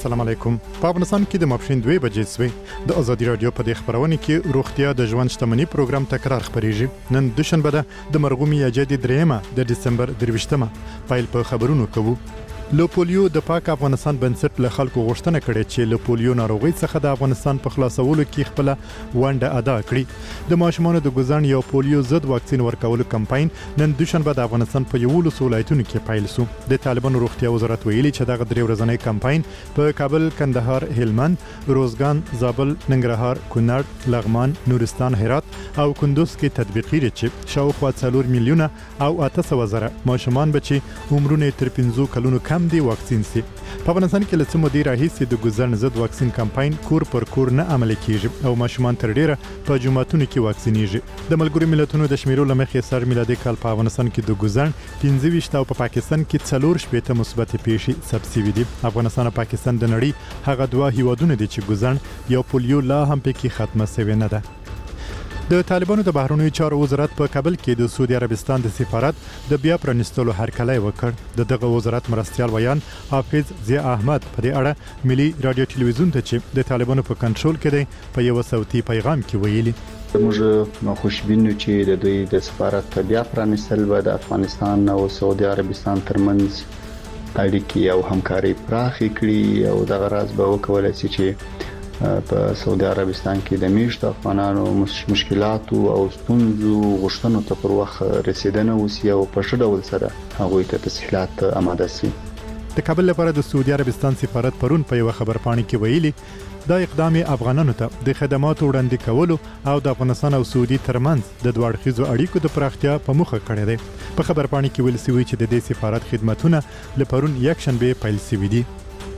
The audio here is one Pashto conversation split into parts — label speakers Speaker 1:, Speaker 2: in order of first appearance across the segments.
Speaker 1: السلام علیکم. په افغانستان کې د ماپښین 2 بجې سوي د ازادي رادیو په خبرونه کې روغتیا د ژوند شتمنۍ پروګرام تکرار خبريږي. نن دوشنبه ده د مرغومي اجدي درېمه د دسمبر 23مه پایل په خبرونو کوو. له پولیو د پاک افغانستان بنسټ له خلکو غوښتنه کړې چې له پولیو ناروغي څخه د افغانستان په خلاصولو کې خپل ونډه ادا کړي. د ماشومانو د ګزن یو پولیو ضد واکسین ورکولو کمپاین نن دوشنبه د افغانستان په یو ولایتونو کې پیل شو. د طالبانو روغتیا وزارت ویلي چې دغه درې ورځنی کمپاین په کابل، کندهار، هلمند، روزګان، زابل، ننګرهار، کونړ، لغمان، نورستان، هرات او کندوز کې تطبیقي لري چې شاوخوا 4 میلیونه او 800,000 ماشومان بچي عمرونه تر 15 کلونو کم دی واکسین سي. په افغانستان کې لڅ مودې راهیسې د ګزن ضد واکسین کمپاین کور پر کور نه عملي کیږي او ماشومان تر ډیره په جمعتونو کې واکسینیږي. د ملګرو ملتونو د شمیرو لمخې سر میلادي کال په افغانستان کې د ګزن 15 او په پاکستان کې 4 مثبت پیښې ثبت دي. افغانستان او پاکستان د نړۍ هغه دوه هیوادونه دي چې ګزن یو پولیو لا هم پکې ختمه شوی نه ده. د طالبانو د بهرنیو چارو وزارت په کابل کې د سعودي عربستان د سفارت د بیا پرانستلو هرکلی وکړ. دغه وزارت مرستيال ویان حافظ ضیاء احمد په دې اړه ملي رادیو ټلویزیون ته چې د طالبانو په کنټرول کې دی په یو صوتي پیغام کې ویلي:
Speaker 2: موږ خوشبینو چې د دوی د سفارت بیا پرانستل به د افغانستان او سعودي عربستان ترمنځ اړیکې او همکاري پراخې کړي او دغه راز به وکولای شي چې په سعودي عربستان کې د میشت افغانانو مشکلات او ستونزو غوښتنو ته پر وخت رسیدنه وسی او په ښه ډول سره هغوی ته تسهیلات آماده شي.
Speaker 1: د کابل لپاره د سعودي عربستان سفارت پرون په یو خبرپاڼه کې ویلي دا اقدام افغانانو ته د خدماتو وړاندې کولو او د افغانستان او سعودي ترمنځ د دوه اړخیزو اړیکو د پراختیا په موخه کړی دی. په خبرپاڼه کې ویل شوی چې د دې سفارت خدماتونه لپاره یک شنبه پیل شوي دي.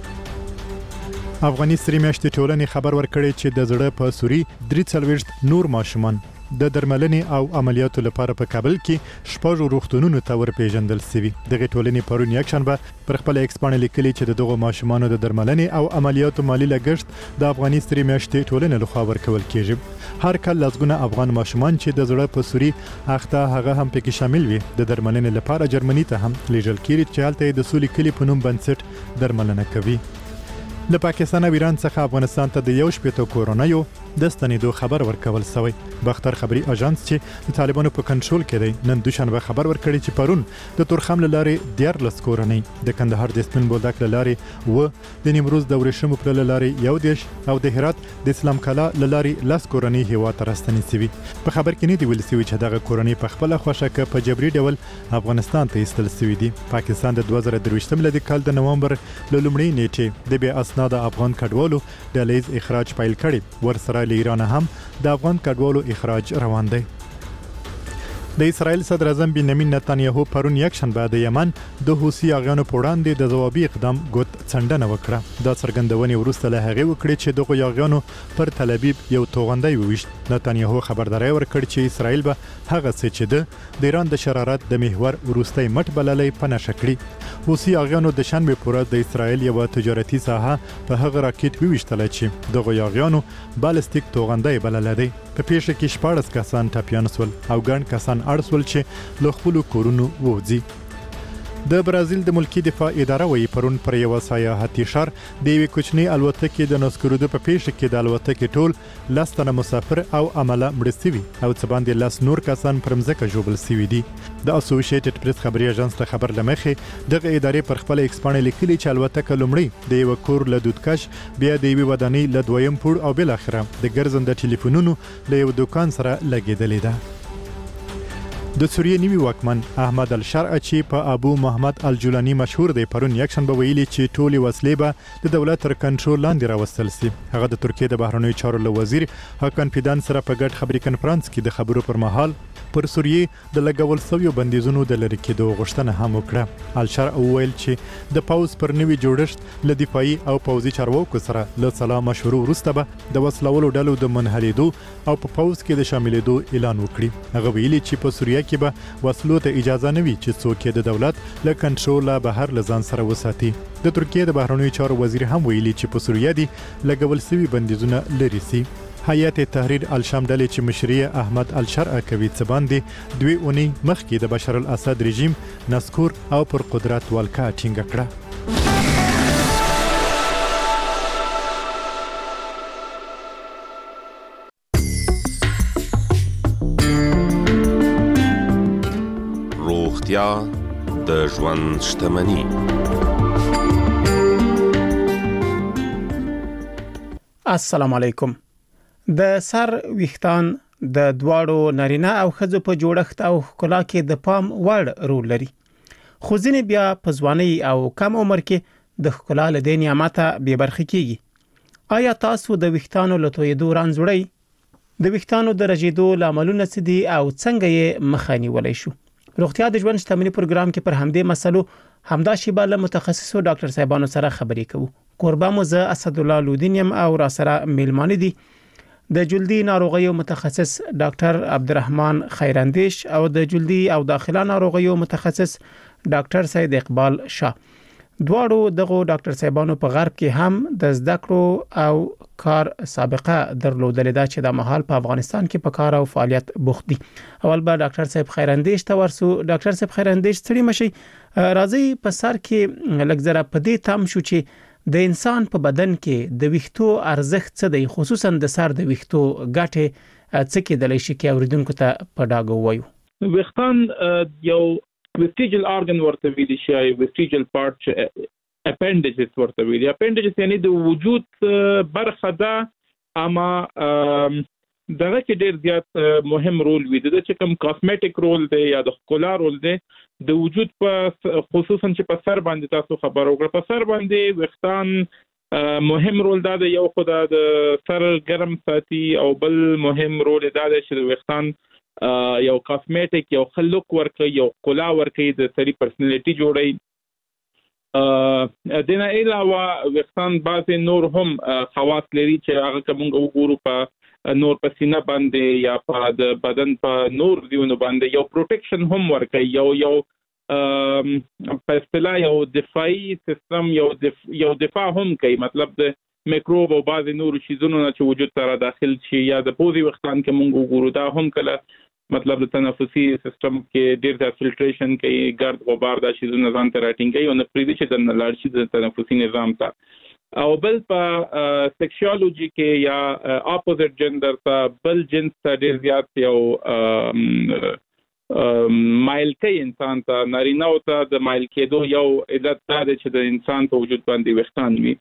Speaker 1: افغاني سری میاشتې ټولنې خبر ورکړی چې د زړه په سوري 43 نور ماشومان د درملنې او عملیاتو لپاره په کابل کې شپږ روغتونونو ته ورپېژندل شوي. دغه ټولنې پرون یک شنبه پر خپل ایکسپان لیکلي چې دغه ماشومانو د درملنې او عملیاتو مالی لګښت د افغاني سری میاشتې ټولنې لخوا ورکول کیږي. هر کله لږونه افغان ماشومان چې د زړه په سوري اخته هغه هم پکې شامل وي د درملنې لپاره جرمني ته هم لیږل کیږي چې هلته د سولې کلی په نوم بنسټ درملنه کوي. له پاکستان او ایران څخه افغانستان ته د یو شپېتو کورونایو د ستنېدو خبر ورکول شوی. بختر خبري اژانس چې د طالبانو په کنټرول کې دی نن دوشنبه خبر ورکړی چې پرون د تورخم لارې 14 کورونی د کندهار د سپین بولدک لارې و د نیمروز د ورشم پر لارې یو دیش او د هرات د اسلام کلا لارې لاس کورونی هوا تر ستنې سوي. په خبر کې نه دی ویل شوی چې دغه کورونی په خپل خوشکه په جبري ډول افغانستان ته ایستل شوی دي. پاکستان د 2023 میلادي کال د نومبر له لومړۍ نیټې د بیا اسناد افغان کډوالو د لیز اخراج پیل کړي. ورسره له ایران هم د افغان کډوالو اخراج روان دی. د اسرائیل صدر اعظم بنیامین نتانیاهو پرون یک شنبه د یمن د حوثي اغیانو په وړاندې د ځوابي اقدام ګوت څنډنه وکړه. دا څرګندونې وروسته له هغې وکړې چې دغه اغیانو پر تل ابیب یو توغندی وویشت. نتانیاهو خبرداري ورکړ چې اسرائیل به هغه څه چې د ایران د شرارت د محور وروستۍ مټ بللې پناه کړي. حوثي اغیانو د شنبه پورې د اسرائیل یو تجارتي ساحه په هغه راکټ وویشتل چې دغه اغیانو بالستیک توغندی بلل دی. په پیښه کې 14 کسان ټپیان شول او ګڼ کسان اړسول چې له خپل کورونو ووځي. د برازیل د ملکی دفاع اداره وی پرون پر یو سیاحتي شهر د یوې کوچنۍ الوتکې د نسکرودو په پیښه کې د الوتکې ټول لستنه مسافر او عمله مړ شوي او څه باندې لاس نور کسان پر مځکه ژوبل شوي دي. د اسوسییټډ پریس خبري اژانس ته خبر لمخې دغه ادارې پر خپل ایکسپان لیکلي چې الوتکه لومړی د یو کور له دودکش بیا د یوې ودانۍ له دویم پوړ او بل اخره د ګرځنده ټلیفونونو له یو دکان سره لګیدلې ده. د سوریې نیوی واکمن احمد الشرع چې په ابو محمد الجولانی مشهور دی پرون یک شنبه ویلي چې ټولي وسلې به د دولت تر کنټرول لاندې راوستل شي. هغه د ترکیې د بهرنیو چارو له وزیر حکن فیدان سره په ګډ خبري کنفرانس کې د خبرو پر مهال پر سوریې د لګول شویو بندیزونو د لری کېدو غوښتنه هم وکړه. الشرع ویل چې د پاوز پر نوي جوړښت له دفاعي او پوځي چارواکو سره له سلام مشورو وروسته به د وسلوالو ډلو د منحلېدو او په پاوز کې د شاملېدو اعلان وکړي. هغه ویلي چې په سوریه کې به وسلو ته اجازه نه وي چې څوک د دولت له کنټروله بهر لزان سره وساتي. د ترکیې د بهرنیو چارو وزیر هم ویلي چې په سوریه دي لګول شوی بندیزونه لري سي. هیئت تحریر الشام ډلې چې مشري احمد الشرع کوي څه باندې 2 اونۍ مخکې د بشار الاسد رژیم نسکور او پر قدرت ولکه ټینګه کړه.
Speaker 3: روغتیا د ژوند شتمني.
Speaker 4: السلام علیکم. د سر ویښتان د دواړو نارینه او ښځو په جوړښت او ښکلا کې د پام وړ رول لري. خو ځینې بیا په ځوانۍ او کم عمر کې د ښکلا له دې نعمته بې برخې کیږي. آیا تاسو د ویښتانو له تویېدو رنځ وړئ؟ د ویښتانو د رژېدو لاملونه څه دي او څنګه یې مخه نیولی شو؟ روغتیا د ژوند شتمني پروګرام کې پر همدې مسلو همدا شیبه له متخصصو ډاکټر صاحبانو سره خبرې کوو. کوربه مو زه اسدالله لودین یم او را سره میلمانه دي د جلدي ناروغیو متخصص ډاکټر عبدالرحمن خیراندیش او د جلدي او داخله ناروغیو متخصص ډاکټر سید اقبال شاه. دواړو دغه ډاکټر صاحبانو په غرب کې هم د زده کړو او کار سابقه درلودلې ده چې د مهال په افغانستان کې په کار او فعالیت بوخت دي. اول به ډاکټر صاحب خیراندیش ته ورسو. ډاکټر صاحب خیراندیش ستړي مشي، راځي په سر کې لږ زره په دې تم شو چې د انسان په بدن کې د ویښتو ارزښت څه دی، خصوصا د سر د ویښتو ګټه څه کېدلی شي کې اوریدونکو ته په ډاګه وایو.
Speaker 5: ویښتان یو vestigial organ ورته ویل شي، vestigial part appendages ورته ویل. appendages یعنی د وجود برخه ده، اما دغه کې ډیر زیات مهم رول وي. د چې کوم کاسمیټیک رول دی یا د ښکلا رول دی د وجود په خصوصا چې په سر باندې تاسو خبر وکړه. په سر باندې ویښتان مهم رول دا دی، یو خو د سر ګرم ساتي او بل مهم رول دا دی چې د ویښتان یو کاسمیټیک یو خلق ورکوي، یو ښکلا ورکوي، د سړي پرسنالټي جوړوي. د نه علاوه ویښتان بعضې نور هم خواص لري چې هغه که موږ وګورو په نور په سینه باندې یا په د بدن په نور ځایونو باندې یو پروټیکشن هم ورکوي، یو په اصطلاح یو دفاعي سیستم، یو دفاع هم کوي. مطلب د میکروب او بعضې نورو شیزونو نه چې وجود سره داخل شي، یا د پوزې ویښتان کې موږ وګورو دا هم کله مطلب د تنفسي سیستم کې ډیر ځای فلټریشن کوي، ګرد غبار دا شیزونه ځان ته راټینګوي او نه پرېږدي چې دننه لاړ شي د تنفسي نظام ته. او بل په سیکشوالوجي کې یا اپوزیټ جندر ته بل جنس ته ډیر زیات یو مایل کوي انسان ته، نارینه‌و ته د مایل کېدو یو علت دا دی چې د انسان په وجود باندې ویښتان وي.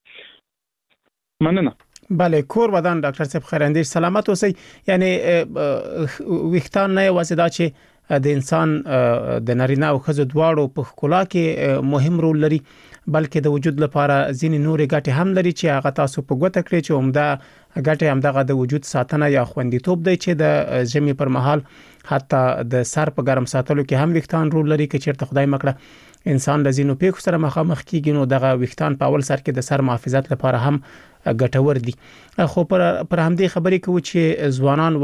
Speaker 5: مننه.
Speaker 4: بله، کور ودان ډاکټر صاحب خیراندیش، سلامت اوسئ. یعنی ویښتان نه یوازې دا چې د انسان د نارینه او ښځو دواړو په ښکلا کې مهم رول لري، بلکې د وجود لپاره ځینې نورې ګټې هم لري چې هغه تاسو په ګوته کړئ چې عمده ګټې همدغه د وجود ساتنه یا خوندیتوب دی چې د ژمي پر مهال حتی د سر په ګرم ساتلو کې هم ویښتان رول لري. که چیرته خدای مکړه انسان د ځینو پیښو سره مخامخ کیږي نو دغه ویښتان په اول سر کې د سر محافظت لپاره هم ګټور دي. خو پر همدې خبرې کوو چې ځوانان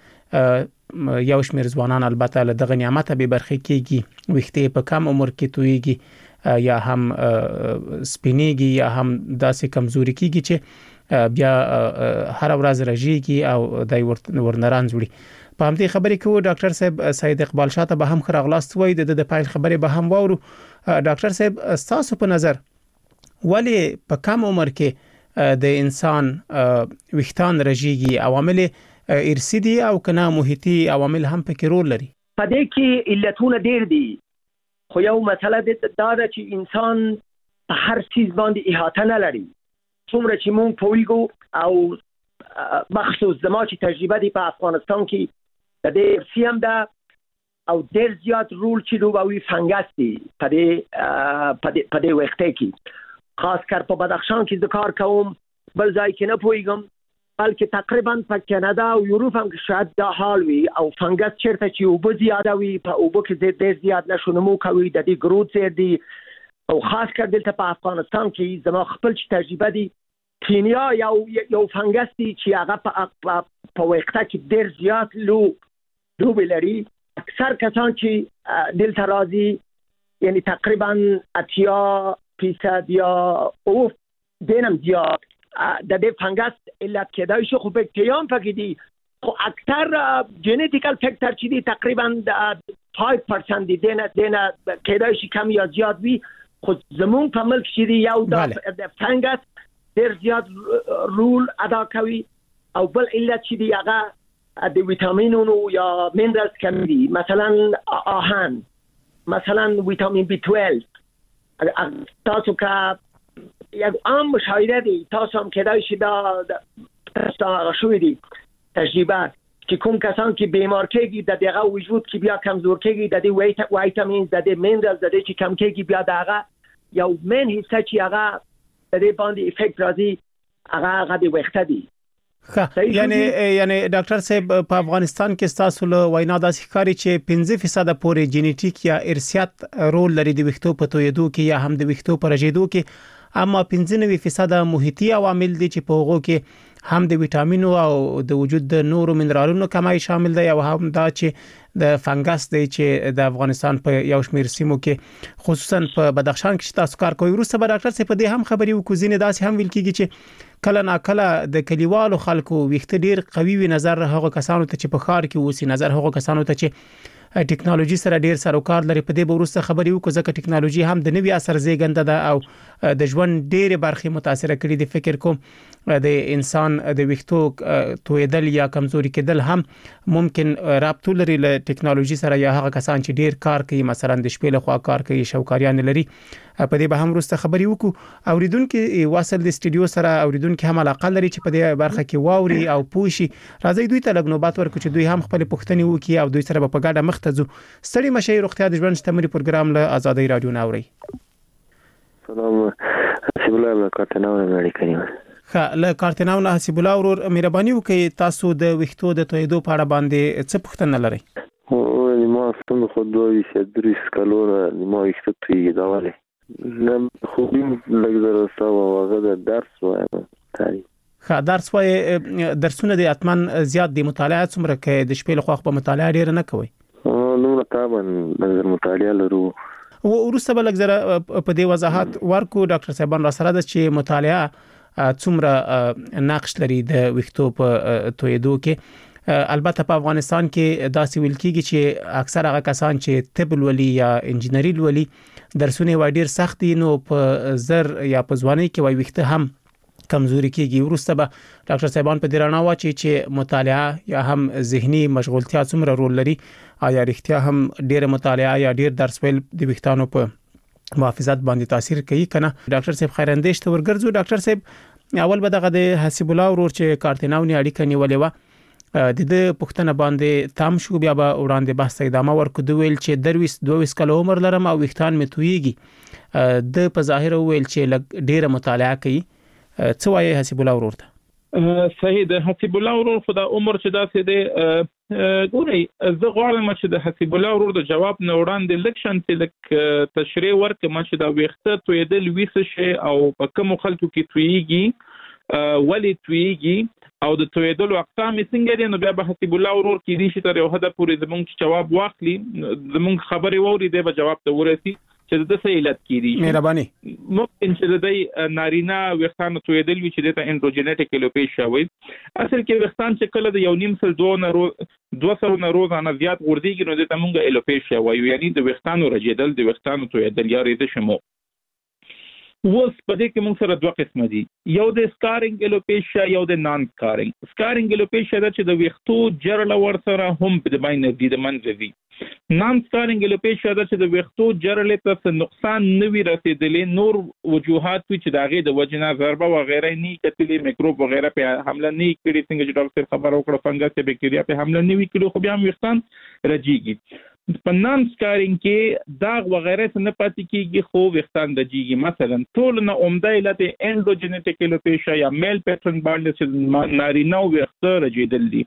Speaker 4: ولې یو شمېر ځوانان البته له دغه نعمته بې برخې کیږي، ویښتې په کم عمر کې تویږي یا هم سپینېږي یا هم داسې کمزوري کیږي چې بیا هر ورځ رژېږي او دای ورنه رنځ وړي. په همدې خبرې کوو ډاکټر صاحب سید اقبال شاه ته به هم ښه راغلاست وایو. د پیل خبرې به هم واورو. ډاکټر صاحب ستاسو په نظر ولې په کم عمر کې د انسان ویښتان رژېږي؟ عوامل ارثي دي او که نه محیطي عوامل هم پکې رول لري؟
Speaker 6: په دې کې علتونه ډېر دي، خو یو مسله دا ده چې انسان په هر څیز باندې احاطه نه لري. څومره چې مونږ پوهیږو او مخصوص زما چې تجربه دی په افغانستان کې د دې ارثي هم ده او ډېر زیات رول چې لوبوي فنګس دی په دې ویښتې کې. خاص کر په بدخشان کې زه کار کوم، بل ځای کې نه پوهیږم، بلکې تقریبا په کانادا او یوروپ هم کې شاید دا حال وي. او فنګس چیرته چې اوبه زیاده وي په اوبو کې ډېر زیات نشو نمو کوي، د دې ګروت زیات دي. او خاص کر دلته په افغانستان کې زما خپل چې تجربه دی، کینیا یو فنګس دی چې هغه په ویښته کې ډېر زیات لوبې لري. اکثر کسان چې دلته راځي یعنی تقریبا 80% یا دینم زیاد د دې فنګس علت کېدای شي، خو بکتریا هم پکې دي. خو اکثر جنیټیکل فیکټر چې دي تقریبا 5% دي، دینه کېدای شي کم یا زیاد وي. خو زمون په ملک چې دی یو د فنګس ډېر زیات رول ادا کوي. او بل علت چې دی هغه د ویټامینونو یا مینرالز کم دي، مثلا آهن مثلا ویتامین B12 تاسو که یک عام مشاهده دی تاسو هم کدای شده تاسو شوی دی تجربه که کوم کسان که بیمار کیگی د دغه وجود کې بیا کمزور کیگی د دې ویټامین د دې مینرالز د دې چې کم کیگی بیا دغه یو من حصہ چې هغه د دې باندې افیکټ راځي هغه د وخت دی.
Speaker 4: یعنی ډاکټر صاحب په افغانستان کې تاسو له وینا داسې ښکاري چې 15% پورې جینیټیک یا ارثیات رول لري د ویښتو په تویدو کې یا هم د ویښتو په رژیدو کې، اما 95% محیطي عوامل دي چې په هغو کې هم د ویټامینو او د وجود د نورو منرالونو کمای شامل دی او هم دا چې د فنګس دی چې د افغانستان په یو شمېر سیمو کې خصوصا په بدخشان کې تاسو کار کوي. وروسته به ډاکټر صاحب په دې هم خبري وکړو ځینې داسې هم ویل کیږي چې کله ناکله د کلیوالو خلکو ویښته ډیر قوي وي نظر هغه کسانو ته چې په ښار کې اوسي، نظر هغه کسانو ته چې ټیکنالوژي سره ډیر سروکار لري. په دې به وروسته خبري وکړو ځکه ټیکنالوژي هم د نوي عصر زیږنده ده او د ژوند ډیر برخې متاثر کړي دي. فکر کوم د انسان د ویښتو تویدل یا کمزوري کېدل هم ممکن رابطه لري له ټیکنالوژي سره، یا هغه کسان چې ډیر کار کوي مثلا د شپې له خوا کار کوي شوکاریان لري. په دې به هم وروسته خبري وکړو. اوریدونکو واصل د سټډیو سره اوریدونکو هم علاقه لري چې په دې برخه کې واوري او پوښي. راځي دوی ته لږ نوبات ورکړو چې دوی هم خپل پوښتنې وکړي او دوی سره په ګډه مخ ته ځو. ستړي مشي روغتیا د ژوند شتمري پروګرام له آزادۍ رادیو ناوري.
Speaker 7: سلام حسیب الله له کارتناو نه کړی.
Speaker 4: له کارتناو نه حسیب الله ورور مهرباني وکړئ تاسو د ویښتو د تویدو په اړه باندې څه پوښتنه لرئ؟
Speaker 7: ما څنګه خو دوی چې 3 کالونه ما ویښتو تویږي دا ولې نه خو لږ زره او هغه د درس وایم تاریخ
Speaker 4: درس وای درسونه د اتمن زیات د مطالعه څومره کې د شپې له خوا په مطالعه ډیر نه کوي؟
Speaker 7: نو طبعا د مطالعه لرو.
Speaker 4: ورسته بلک زره په دې وضاحت ورکو ډاکټر صاحبان را سره د چې مطالعه څومره نقش لري د ویښتو په تویدو کې. البته په افغانستان کې داسې ویل کیږي چې اکثر هغه کسان چې طب ولي یا انجینری ولي درسونه وای ډیر سخت دي، نو په زر یا په ځواني کې وای ویښته هم کمزوري کیږي. ورسته به ډاکټر صاحبان په دې رڼا واچي چې مطالعه یا هم ذهني مشغولتیا څومره رول لري، آیا رښتیا هم ډیر مطالعه یا ډیر درس ویل د ویښتانو په محافظت باندې تاثیر کوي کنه؟ ډاکټر صاحب خیراندیش ته ورګرځو. ډاکټر صاحب اول به دغه د حسیب الله ورور چې کارتناونی اړیکه نیولې و د دې پښتنه باندې تام شو، بیا به وړاندې بحث ادامه ورکړو. دوی ویل چې 22 کال عمر لرم او ویښتان مې تویږي. د په ظاهر ویل چې ډیره مطالعه کوي. څه وایي حسیب الله ورور ته؟
Speaker 5: صحیح ده. حسیب الله ورور خو د عمر چې داسې دی ګورئ زه غواړم چې د حسیب الله ورور د جواب نه وړاندې لږ شانتې لږ تشریح ورکړم چې د ویښته تویدل ویڅ شي او په کومو خلکو کې تویږي ولې تویږي او د تویدلو اقسام څنګه دي. نو بیا به حسیب الله ورور کې دي چې تر یو حد پورې زموږ جواب واخلي، زموږ خبرې ووري دی به جواب ته ورسي چې د څه علت کیږي.
Speaker 4: مهرباني
Speaker 5: ممکن چې د نارینه ویښتانو تویدل وي چې د انډروجینټیک الوپیشیا وي. اصل کې ویښتان چې کله د 1.5 سل 200 نه روزانه زیات غورديږي نو د تمونګه الوپیشیا وایي، یعنی د ویښتانو رژیدل د ویښتانو تویدل یا ریزش مو. اوس په دې کې موږ سره دوه قسمه دي، یو د سکارینګ الوپیشیا یو د نان سکارینګ. سکارینګ الوپیشیا دا چې د ویښتو جرړه ور سره هم د باندې دي د منځ دي. نان سکارینګ الوپیشیا دا چې د ویښتو جرړې ته نقصان نه وي رسیدلې، نور وجوهات وي چې داغه د وجنه ضربه و غیره نه کتلې، میکروب و غیره په حمله نه کړي، څنګه چې ډاکټر خبر وکړه فنګس یا بکټریا په حمله نه وي کړي، خو بیا هم ویښتان رجیږي. په نان سکارینګ کې داغ و غیره څه نه پاتې کیږي خو ویښتان رجیږي. مثلا ټول نه عمده علت انډروجینټیک الوپیشیا یا میل پیټرن باندې چې نارینه ویښته رجیدل دي،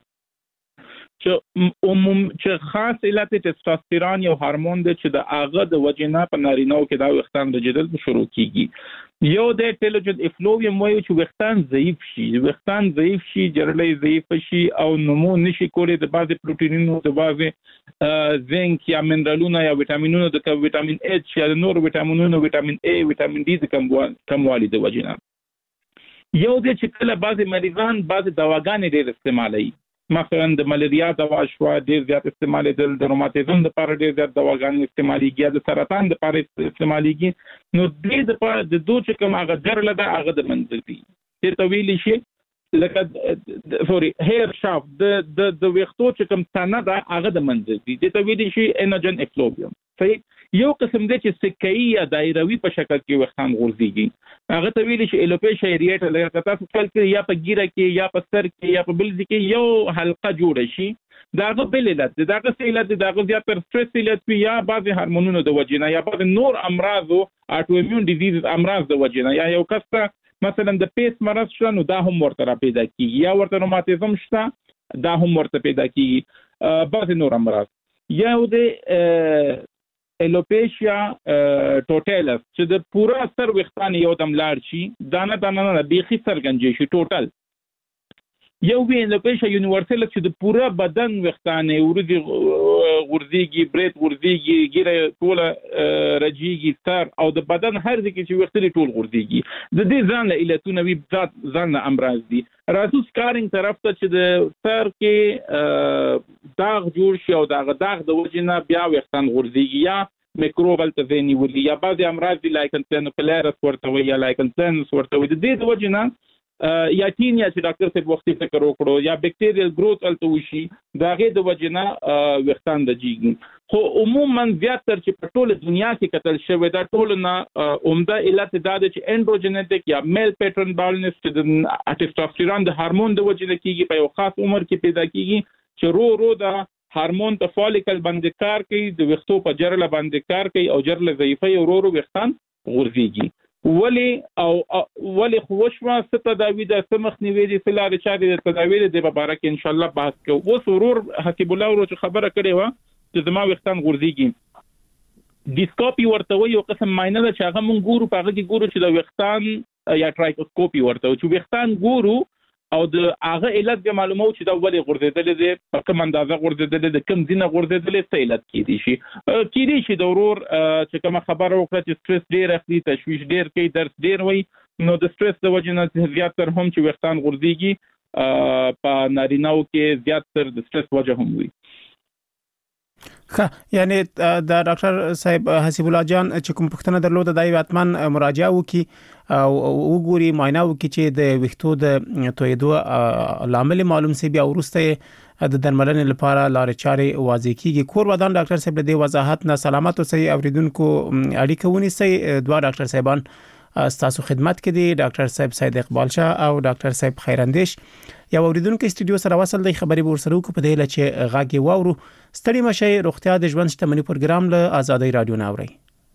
Speaker 5: چې خاص علت ټستوستيرون یو هورمون دی چې د هغه د وجنه په نارینه‌و کې دا ویښتان رجیدل شروع کیږي. یو د ټیلوجن افلوویم وایي چې ویښتان ضعیف شي، جرړې ضعیف شي او نمو نشي کولی د بعضي پروتینونو، د بعضي زنک یا منرالونو یا ویټامینونو د ویټامین ایچ یا د نور ویټامینونو ویټامین ای ویټامین ډي د کموالي د وجنه. یو د چې کله بعضي مریضان بعضي دواګانې ډېر استعمالوي، مثلا د ملیریا دوا شو ډیر زیات استعمالېدل، د روماتیزم لپاره ډیر زیات دواګانې استعمالېږي، د سرطان لپاره استعمالېږي. نو د لپاره د دوه چې کوم هغه جرړه ده هغه د منځ دي چې طویل شي لکه هیر شافت د ویښتو چې کوم تنه ده هغه د منځ دي د طویل شي انرجن افلوویم. صحیح. یو قسم دی چې سکه‌ای یا دایروي په شکل کې وختان غورځيږي هغه ته ویل شي الوپیشیا ایریټ لکه تاسو خپل کې یا په ګیره کې یا په سر کې یا په بل ځای کې یو حلقه جوړه شي داغه بل علت داغه سیلت داغه زیاتره سټرس علت یا بعض هورمونونو د وجنه یا بعض نور امراض او اټوایمون ډیزیز امراض د وجنه یا یو کس مثلا د پیس مرض شته نو دا هم ورته پیدا کیږي یا ورته روماتیزم شته دا هم ورته پیدا کیږي بعض نور امراض یا د الوپیشیا ټوټالس چې د پورا سر وختان یو دم لاړ شي دانه نه بیخي سرګنجي شي ټوټل یو وی الوپیشیا یونیورسل چې د پورا بدن وختان غورځيږي بریت غورځيږي ګیره ټول رجیږي سر او د بدن هر ځای کې چې وختلي ټول غورځيږي د دې ځان له علتونو وی ذات ځان امراض دي راځو سکارینګ طرف ته چې د سر کې داغ جوړ شي او داغ د وجنه بیا وختان غورځيږي یا میکروبل ته ونیولي یا بعض امراض دي لایکن پلانوپلارس ورته وي یا لایکن پلانس ورته وي د دې وجنه یا تینیا چې ډاکټر صاحب وختي فکر وکړو یا بکټیریل گروث الته وشي داغه د وجنه وختان د جیږي خو عموما زیاتره چې په ټوله دنیا کې قتل شوی دا ټول نه عمده علت دا د چې اندروجینټک یا میل پیټرن بالنس چې د ټستوستيرون د هورمون د وجنه کیږي په یو خاص عمر کې پیدا کیږي چې رو د هورمون ته فالیکل باندې کار کوي د وختو په جرله باندې کار کوي او جرله ضعیفه او رو وختان غورځيږي ولی خوشوا ستداوی د سمخ نیوی دي فلاره چاري د تداوی د مبارک ان شاء الله بحث کوو او سرور حسب الله ورو خبره کړې و چې زما وختان غورځيږي ډیسکوپي ورته وي یو قسم ماینه ده چې هغه مونږ ګورو په هغه کې ګورو چې د وختان یا ټرایکوسکوپي ورته چې وختان ګورو او د هغه علت به معلومو چې دا ولې غورځیدل دي په کوم اندازه غورځیدل دي کوم ځینه غورځیدل څه علت کیدی شي د ورور چې کوم خبره وکړه چې سټرس ډیر اخلي تشویش ډیر کوي درس ډیر وي نو د سټرس د وجه نه زیاتره هم چې وختان غورځيږي په نارینه‌و کې زیاتره د سټرس وجه هم وي
Speaker 4: یعنی د ډاکټر صاحب حسیب الله جان چې کوم پښتنه درلوده دای واتمن مراجعه وکي او وګوري معاینه وکي چې د وختو د تویدو لامل معلوم سی بیا ورسته د درملنې لپاره لارې چارې واضح کیږي کور ودان ډاکټر صاحب د وضاحت نه سلامت او صحیح اوریدونکو اړیکه ونیسي دوه ډاکټر صاحبان ستاسو خدمت کې دي ډاکټر صاحب سید اقبال شاه او ډاکټر صاحب خیراندیش یو اوریدونکو استودیو سره وصل دی خبري ورسره کو په دې لچې غاګي واورو ستړي مشي روغتیا د ژوند شتمنۍ پروګرام له آزادۍ رادیو ناوړي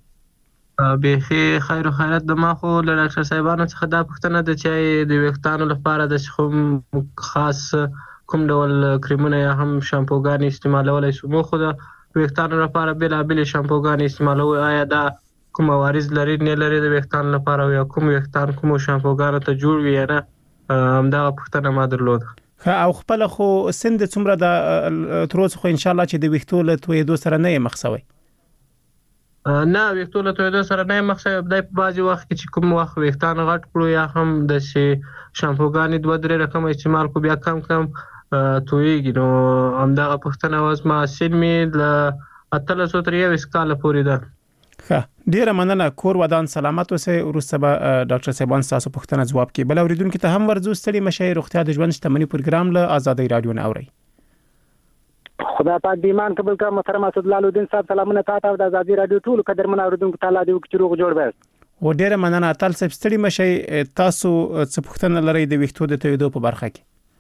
Speaker 8: به خیر او خیرات د ما خو له ډاکټر صاحبانو څخه دا پوښتنه ده چې د وختانو لپاره د کوم خاص کوم ډول کریمونه یا هم شامپوګان استعمالولای شو مو خو د وختانو لپاره بل شامپوګان استعمالوي آیا دا کوم عوارض لري نه لري د وختانو لپاره یا کوم وختان کوم شامپوګان ته جوړ وي نه همدا پښتنه ما درلوده
Speaker 4: او خپل خو سند څومره د تروس خو ان شاء الله چې د وختو له تویدو سره نه مخسوي
Speaker 8: نه وختو له تویدو سره نه مخسوي د بعضي وخت چې کوم وخت وختان غټ کړو یا هم د شامپوګان دوه درې رقم استعمال کو بیا کم تویږي نو همدا پښتنه واز ما سلمي ل اتلسو تر یو اسکاله پوری ده
Speaker 4: ډیره مننه کور ودان سلامت اوسه ورسته ډاکټر صاحبان تاسو پوښتنه جواب کې بل اوریدونکو ته هم ورزو ستړي مشي روغتیا د ژوند شتمنۍ پروګرام له آزادۍ رادیو نه اوري
Speaker 9: خدا پاک دیمان قبول کا محترم اسد الله الدین صاحب سلامونه تاسو د آزادۍ رادیو ټول قدرمن اوریدونکو تعالی دې وکړي روغ جوړ وي
Speaker 4: و ډیره مننه تاسو صاحب ستړي مشي تاسو څه پوښتنه لرئ د وختو د تویدو په برخه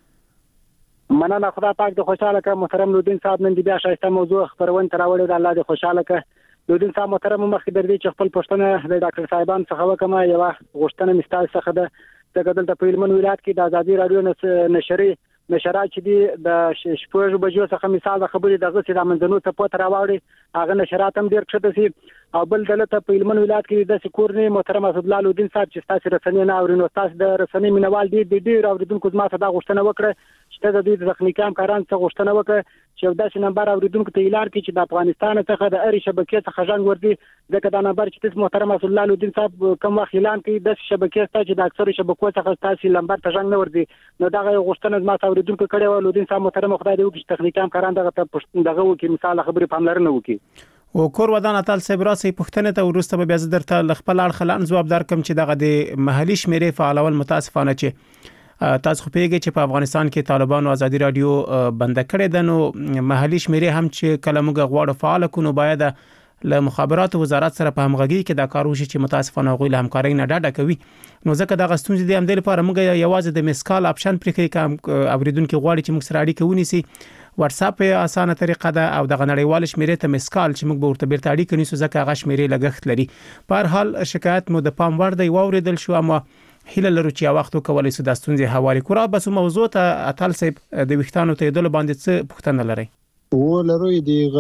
Speaker 4: کې
Speaker 9: مننه خدا پاک د خوشاله کا محترم الدین صاحب نن دې بیا شایسته موضوع خبرون تراوړې د الله دې خوشاله کا الدین صاحب محترم مخکې در دي چې خپل پښتنه د ډاکټر صاحبان څخه وکمه یو غوښتنه مستال څخه د کدل د پیلمن ولایت کې د آزادۍ رادیو نشرات چې دي د شپږ بجو څخه مثال د خبرې دغه چې د منځنو ته پته راوړي هغه نشرات هم ډیر کښته سي او بل دلته پیلمن ولایت کې د سکورني محترم اسد الله الدین صاحب چې تاسو رسنۍ نه اورینو تاسو د رسنۍ منوال دي ډیر اوریدونکو ما ته دا غوښتنه وکړه چې د دې تخنیکي کاران څخه غوښتنه وکړه چې داسې نمبر اوریدونکو ته اعلان کړي چې د افغانستان څخه د اړ شبکې څخه ځان وردي ځکه دا نمبر چې تاسو محترم اسد الله الدین صاحب کوم وخت اعلان کړي د شبکې څخه چې د اکثر شبکو څخه تاسو نمبر ته ځان نه وردي نو دا غوښتنه ما ته اوریدونکو کړي و الدین صاحب محترم خدای دې وکړي تخنیکي کاران دغه وکړي مثال خبرې پاملرنه وکړي
Speaker 4: او کور ودان اتل صاحب راسي پښتنه ته ورسته بیا زدرته خپل اړخلان جواب درکم چې دغه د محلي شمیرې فعالول متاسفانه چې تاسو پیګه چې په افغانستان کې طالبانو آزادي رادیو بند کړی د نو محلي شمیرې هم چې کله موږ غواړو فعال کونو باید له مخابراتو وزارت سره په همغږي کې دا کار وشي چې متاسفانه غوي له همکارۍ نه ډاډه کوي. نو ځکه دا غستون دي هم د لپاره موږ یوازې د مسکال اپشن پرې کوي اوریدونکو غواړي چې موږ سره اړیکه ونیسي. واتس اپ اسانه طریقه ده او د غنړیوال شمیرې ته مسکال چې موږ به ورته بیرته اړیکه نیسو ځکه هغه شمیرې لګښت لري. په هر حال شکایت مو د پام وړ دی واوریدل شو اما هیله لرو چې وخت وکولای سو د ستونزې حواله کړو. بس موضوع ته اتل صاحب د وختانو ته دل باندې څه پوښتنه لري؟
Speaker 10: ولرو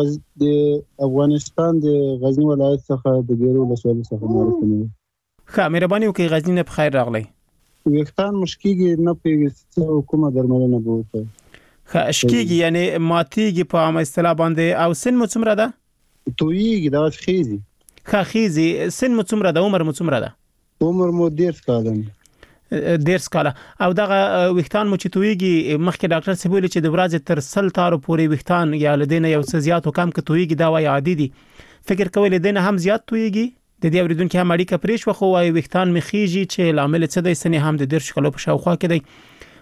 Speaker 10: د افغانستان د غزنی ولایت څخه د ګیرو ولسوالۍ څخه معرفي.
Speaker 4: ښه مهرباني وکړئ غزنی نه بخیر راغلی.
Speaker 10: وختان مشکیږي نه پیږي کومه درملنه بوته.
Speaker 4: ښه شکیږي یعنی ماتیږي په عام اصطلاح باندې او سن مو څومره ده؟
Speaker 10: تویږي دا خيزي.
Speaker 4: ښه خيزي سن مو څومره ده؟ عمر مو څومره ده؟
Speaker 10: عمر مو 10 کاله.
Speaker 4: 10 کاله. او دغه وختان مو چې تویږي مخکې ډاکټر سی ویل چې د ورځې تر 100 تارو پورې وختان یا لدینه یو څه زیات او کم کې تویږي دا وایي عادي دي. فکر کوئ لدینه هم زیات تویږي؟ د دې اوریدونکو هم اړیکه پرېښ وخو وایي وختان مخېږي چې لامل څه دی سنې هم د 10 کلو په شاوخوا کې دی.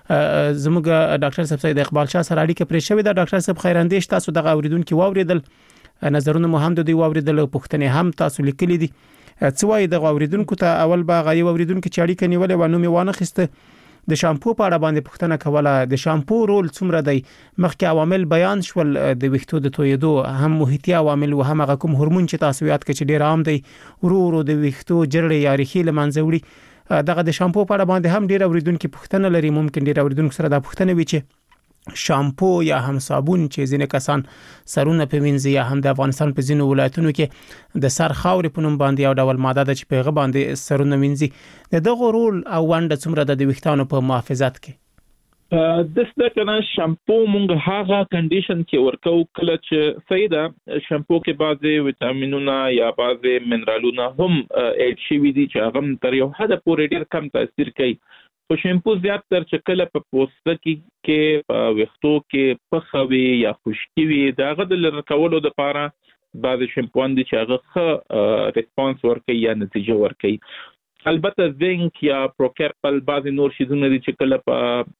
Speaker 4: زموږ ډاکټر صاحب سید اقبال شاه سره اړیکه پرې شوې ده. ډاکټر صاحب خیراندیش تاسو دغه اوریدونکو واوریدل نظرونه مو هم د دوی واوریدل پوښتنې هم تاسو لیکلي دي. څه وایي د اوریدونکو ته؟ اول به غي اوریدونکو چې اړیکه نیولې و نو می وانه خسته د شامپو په اړه باندې پوښتنه کوله. د شامپو رول څومره دی؟ مخکې عوامل بیان شول د وختو د تویدو هم محیطي عوامل او هم هغه کوم هورمون چې تاسو یاد کړئ چې ډیر عام دی ورو د وختو جرړې یا ریخي لمنځه وړي. دغه د شامپو په اړه باندې هم ډیر اوریدونکو پوښتنه لري. ممکن ډیر اوریدونکو سره دا پوښتنه وي چې شامپو یا هم صابون چې ځینې کسان سرونه په وینځي یا هم د افغانستان په ځینو ولایتونو کې د سر خاورې په نوم باندې یو ډول ماده ده چې په هغه باندې سرونه وینځي. د دغه رول او ونډه څومره د وختانو په محافظت کې؟
Speaker 5: دسته کنه شامپو مونږ هغه کنډیشن کې ورکو کله چې سیده شامپو کې بعضي وټامینونه یا بعضي منرالونه هم اډ شي وي چې هغه تر یو حد پورې ډیر کم تاثیر کوي. خو شامپو زیات تر چې کله په پوسته کې وختو کې پخوي یا خشکي وي داغه د لرکولو د لپاره بعض شامپوان دي چې هغه ریسپانس ورکوي یا نتیجه ورکوي. البته زنک یا پروکرپل بعض نور شیزونه دي چې کله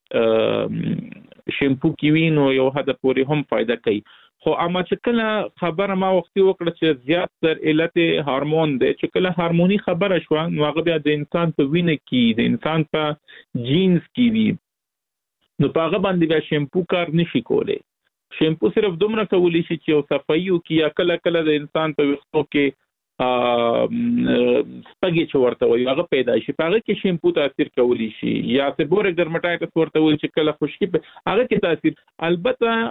Speaker 5: په شامپو کې وي نو یو حد پورې هم فائدہ کوي. خو اما چې کله خبره ما وختي وکړه چې زیات تر علت هورمون دی چې کله هورموني خبره شو نو هغه بیا د انسان په وینه کې د انسان په جینز کې وي نو په هغه باندې بیا شامپو کار نشي کولای. شامپو صرف دومره کولی شي چې یو صفایو کې یا کله کله د انسان په وختو کې سپګي چې ورته وي هغه پیدا شي په هغه کې شامپو تاثیر کولی شي یا سیبورک ډرماټایټس ورته وي چې کله خشکي هغه کې تاثیر. البته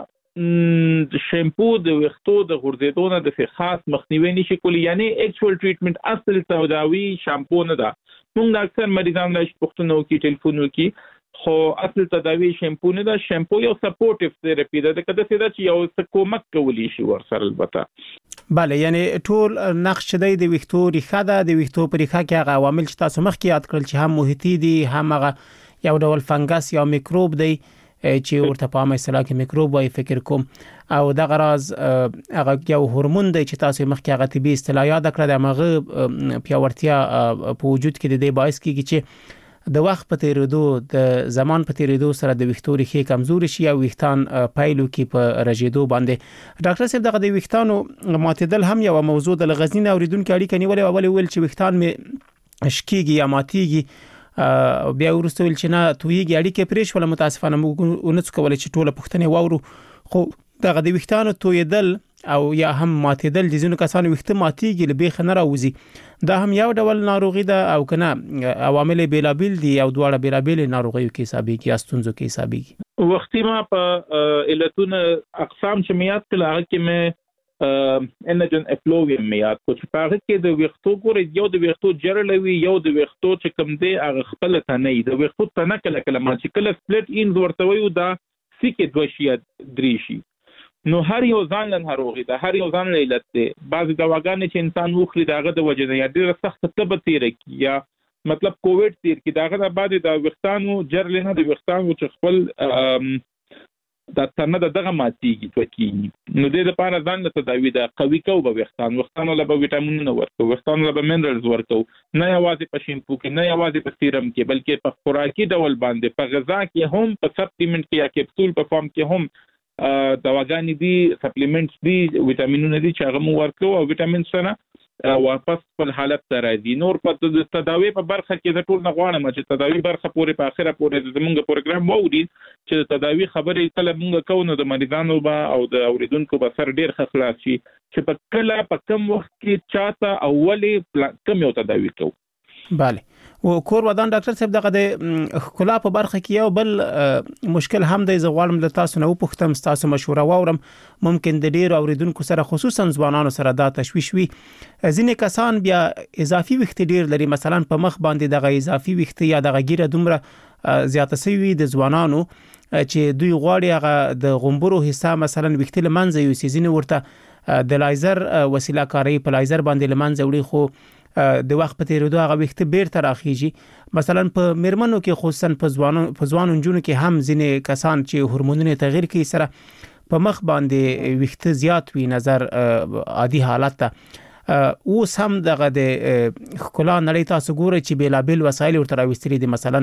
Speaker 5: شامپو د وختو د غورځېدو نه د خاص مخنیوي نشي کولی یعنی اکچوال ټریټمنټ اصل تداوی شامپو نه ده. موږ اکثر مریضان له پښتنو کې ټلیفون وکي خو اصل تداوی شامپو نه ده. شامپو یو سپورټیو تھراپي ده کده سیده چې یو څه کومک کولی شي ورسره. البته
Speaker 4: بله یعنی ټول نقش دی د وختو ریخه ده. د وختو په ریخه کې هغه عوامل چې تاسو مخکې یاد کړل چې هم محیطي دي هم هغه یو ډول فنګس یا میکروب دی چې ورته په عامه اصطلاح کې میکروب وایي فکر کوم او دغه راز هغه یو هورمون دی چې تاسو مخکې هغه طبي اصطلاح یاد کړل دغه پیاوړتیا په وجود کې د دې باعث کیږي چې د وخت په تیریدو د زمان په تیریدو سره د وختو ریخې کمزوري شي او وختان پایلو کې په رژیدو باندې. ډاکټر صاحب دغه د وختانو ماتیدل هم یو موضوع د غزنی اوریدونکو اړیکه نیولې اول ویل چې وختان می شکیږي یا ماتیږي بیا ورسته ویل چې نه تویږي اړیکه پرېښ ولا متاسفانه موږ ونڅ کولای چې ټوله پښتنه واورو. خو دغه د وختانو تویدل او یا هم ماتیدل د ځینو کسانو وخت ماتیږي لبیخ نه راوځي دا هم یو ډول ناروغي ده او کنه عوامل بیلابیل دي او دواړه بیلابیل ناروغیو کې حسابيږي یا ستونزو کې حسابيږي.
Speaker 5: وختي ما په علتونه اقسام چې میات کله هغه کې مې انجن افلوویم میات کو چې په هغه کې د وختو ګورې یو د وختو جرلوي یو د وختو چې کوم دی هغه خپل ته نه د وختو ته نه کله کله ما چې کله سپلټ ان ورته وي دا سکه دوه شي درې شي نو هر یو ځان له ناروغي ده هر یو ځان له علت ده. بعض دواګانې چې انسان وخوري داغه د وجه نه یا ډېر سخت تبه تیر کی یا مطلب کووډ تیر کی داغه د بعد د وختانو جرل نه د وختانو چې خپل دا څنګه دغه ماتيږي توکي نو د دې لپاره ځان له تداوی ده قوي کو به وختانو له وټامینونه ورکو وختانو له منرالز ورکو نه یوازې په شیمپو کې نه یوازې په سیرم کې بلکې په خوراکي ډول باندې په غذا کې هم په سپلیمنت کې یا کپسول په فارم کې هم دواګانې دي سپلیمنټس دي وټامینونه دي چې هغه مو ورکو او وټامین سره واپس په حالت ته راځي. نور په تداوی په برخه کې د ټول نه غواړم چې تداوی برخه پورې په اخره پورې زموږ پروګرام ووري چې د تداوی خبرې کله موږ کوو نو د مریضانو او د اوریدونکو په سر ډیر خلاص شي چې په کله په کم وخت کې چاته اولي کم یو تداوی کوو.
Speaker 4: بله او کور ودان ډاکټر صاحب دغه د خلا په برخه کې یو بل مشکل هم دی. زه غواړم د تاسو نه وپوښتم تاسو مشوره واورم. ممکن د ډیر اوریدونکو سره خصوصا ځوانانو سره دا تشویش وي ځینې کسان بیا اضافي وخت ډیر لري مثلا په مخ باندې دغه اضافي وخت یا دغه ګیره دومره زیاته سوي د ځوانانو چې دوی غواړي هغه د غومبرو حصہ مثلا وخت لمنځه یو سيزن ورته د لایزر وسیله کاری په لایزر باندې لمنځه وړي خو د وخت په تیریدو هغه وخت بیرته راخیږي. مثلا په میرمنو کې خصوصا په ځوانو نجونو کې هم ځینې کسان چې هورمونونه تغییر کوي سره په مخ باندې وخت زیات وي نظر عادي حالت ته اوس هم دغه د خلا نړۍ تاسو ګورئ چې بیلابل وسایل ورته راوستري دي مثلا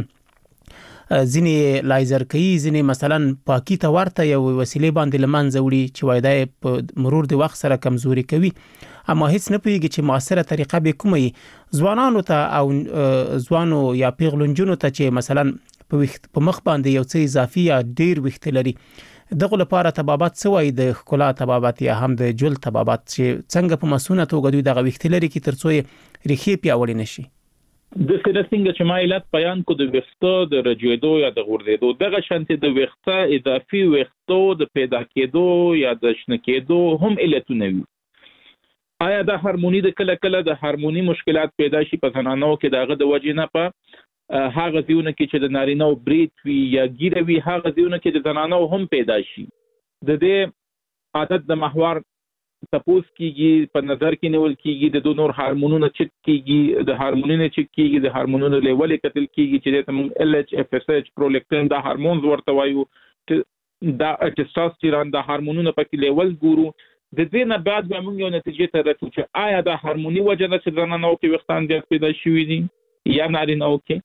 Speaker 4: ځینې لایزر کوي ځینې مثلا پاکي ته ورته یو وسیله باندې لمنځه وړي چې وایي په مرور د وخت سره کمزوري کوي اما هیڅ نه پوهیږي چې موثره طریقه به کومه ځوانانو ته او ځوانو یا پیغلونجونو ته چې مثلا په مخ باندې یو څه اضافي یا ډیر وخت لري دغه لپاره تبابات سوی د خلا تبابات یا هم د جل تبابات چې څنګه په مسونه توګه دوی دغه وخت لري کې ترڅو ریخي پیاوړی نشي.
Speaker 5: د سرسنګ چې ما علت بیان کو د وختو د رجویدو یا د غوردیدو دغه شانتي د وخته اضافي وختو د پیدا کېدو یا د شنه کېدو هم علتونه وي. آیا د هارموني د کله د هارموني مشکلات پیدا شي په زنانو کې دغه د وجې نه په هغه ځونه کې چې د نارینو بریت وي یا ګیره وي هغه ځونه کې د زنانو هم پیدا شي. د دې عادت د محور تپوس کیږي په نظر کې نیول کیږي د نور هارمونونو چک کیږي د هارمونونو چک کیږي د هارمونونو لیول کتل کیږي چې د LH FSH پرولیکټین د هارمونز ورته وایو دا ټستوستيرون د هارمونونو په کې لیول ګورو. د دې نه بعد به موږ یو نتیجه ته رسو چې آیا د هارموني وجه نه چې زنانو کې وختان زیات پیدا شوي دي یا نارینو کې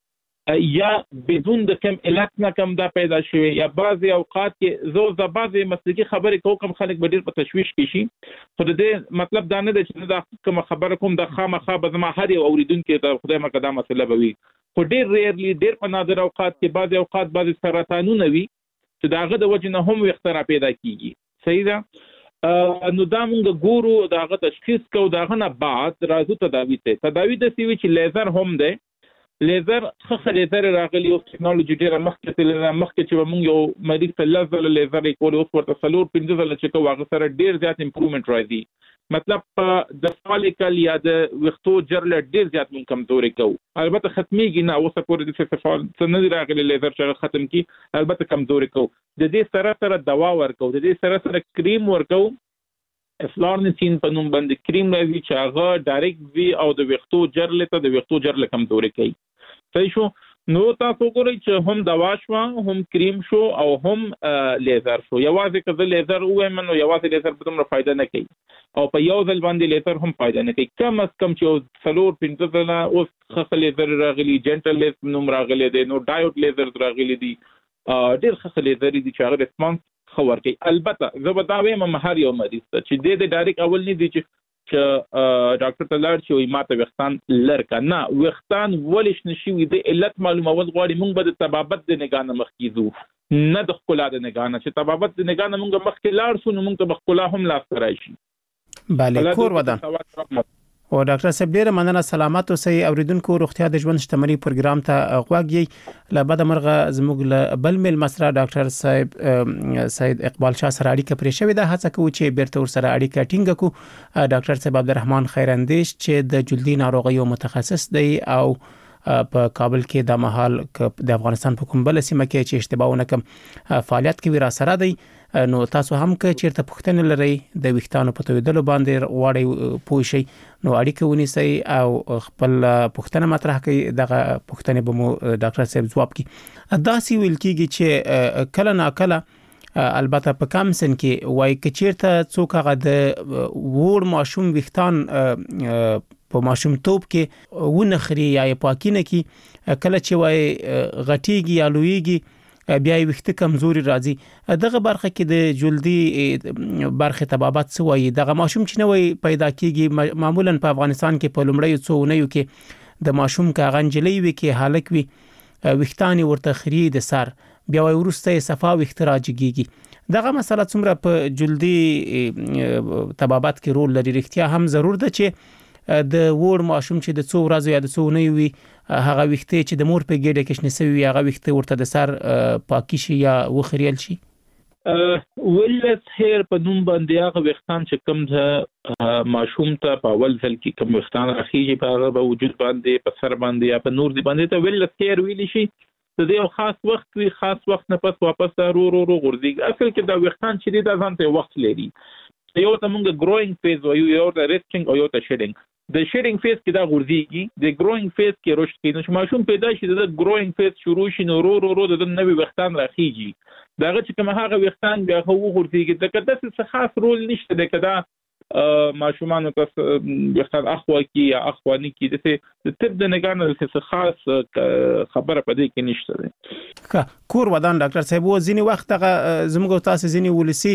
Speaker 5: یا بدون د کم علت نه کم دا پیدا شوی یا بعضی اوقات کې زو د بعضی مسلکی خبرې کوم خلک به ډیر په تشویش کې شي. خو د دې مطلب دا نه دی چې دا کوم خبره کوم د خامخا به زما هر یو اوریدونکو ته خدای مقدم مسله به وي. خو ډیر ریرلی ډیر په نادر اوقات کې بعضی سرطانونه وي چې داغه د وجه نه هم وختره پیدا کیږي. صحیح ده. نو دا موږ ګورو داغه تشخیص کو داغه نه بعد راځو تداوی د سیوی چې لیزر هم ده. لیزر خخ لیزر راغلی او ټکنالوژي ډیره مخکې چې موږ یو مریض ته لزل لیزر کول اوس ورته سلور 15 ځله چې کوه سره ډیر زیات امپروومنت راځي. مطلب د فالیکل یا د وختو جرل ډیر زیات مون کمزوري کو. البته ختميږي نه اوس پورې د څه نه راغلی لیزر چې ختم کی البته کمزوري کو. د دې سره دوا ورکو د دې سره کریم ورکو فلورنسین په نوم باندې کریم راځي چې هغه ډایرکټ وی او د وختو جرل ته د وختو جرل کمزوري کوي. صحیح شو. نو تاسو ګورئ چې هم دوا شو هم کریم شو او هم لیزر شو. یوازې کله لیزر وایم نو یوازې لیزر به دومره فائدہ نه کوي او په یو ځل باندې لیزر هم فائدہ نه کوي. کم از کم چې سلور 15 ځله اوس خخ لیزر راغلي جنټل لیزر نوم راغلي دی نو ډایوډ لیزر راغلي دی ډیر خخ لیزر دي چې هغه ریسپانس خبر کوي. البته زه به دا وایم مهار یو مریض ته چې د ډایرکټ اول نه دي چې ډاکټر ته لاړ شي او ماته وختان لرکه نه وختان ولش نشي د علت معلومات غواړي موږ به د تبابت د نگانه مخ کیزو نه د خپل د نگانه چې تبابت د نگانه موږ مخ کې لاړ شو نو موږ ته بخپل هم لاس راشي.
Speaker 4: بله کور ودان او ډاکټر صاحب ډیره مننه سلامات اوسئ. اوریدونکو روغتیا د ژوند شتمنۍ پروګرام ته غواړي له بده مرغه زموږ له بل میل مسره ډاکټر صاحب سید اقبال شاه سره اړیکه پرې شوې ده. هڅه کوو چې بیرته ور سره اړیکه ټینګه کو. ډاکټر صاحب عبدالرحمن خیراندیش چې د جلدی ناروغیو متخصص دی او په کابل کې د مهال د افغانستان په کوم بل سیمه کې چې اشتباه ونه کوم فعالیت کوي را سره دی. نو تاسو هم که چیرته پوښتنه لرئ د ویښتانو په تویدلو باندې غواړئ پوه شئ نو اړیکه ونیسئ او خپل پوښتنه مطرح کړئ. دغه پوښتنې به مو ډاکټر صاحب ځواب کړي. داسې ویل کېږي چې کله ناکله البته په کم سن کې وایي که چیرته څوک هغه د وړ ماشوم ویښتان په ماشومتوب کې ونخري یا پاکینه کې کله چې وایي غټیږي یا لویږي بیا وخت کمزوري راځي دغه برخه کې د جلدی برخه طبابت سوی دغه ماشوم چې نوې پیدا کیږي معمولا په افغانستان کې په لومړی څو کې د ماشوم کاغنجلې وي کې حالک وي وختانی ورته خري د سر بیا ورسته صفا وخت راځيږي دغه مسله څومره په جلدی طبابت کې رول لري رښتیا هم ضرور ده چې د وړ ماشوم چې د څو ورځې یا د څو نه وي هغه وخت چې د مور په ګډه کې شنسوي هغه وخت ورته د سر پاکي شي یا وخریل شي
Speaker 5: ولس هیر په نوم باندې هغه وختان چې کوم د ماشوم ته په اول ځل کې کوم وختان راخیږي په هغه وجود باندې په سر باندې یا په نور دی باندې ته ولس هیر ویل شي د دې خاص وخت وی خاص وخت نه پس واپس رو غورځي اصل کې دا وختان چې دا ځانته وخت لري یو ته موږ گروینګ فیز او یو ته ریسټینګ او یو ته شیډینګ د شیډینګ فیز کې دا غورځيږي د گروینګ فیز کې رشد کوي نو ماشوم پیدا شي د گروینګ فیز شروع شي نو رو د نوې وختان راخیږي داغه چې کوم هغه وختان بیا خو غورځيږي د کده څه خاص رول نشته د کده ماشومان ته وختان اخوا کی یا اخوانی کی د طب د نگانه څه خاص خبره پدې کې نشته
Speaker 4: کور ودان ډاکټر صاحب و ځینی وخت زموږ تاسو ځینی ولسی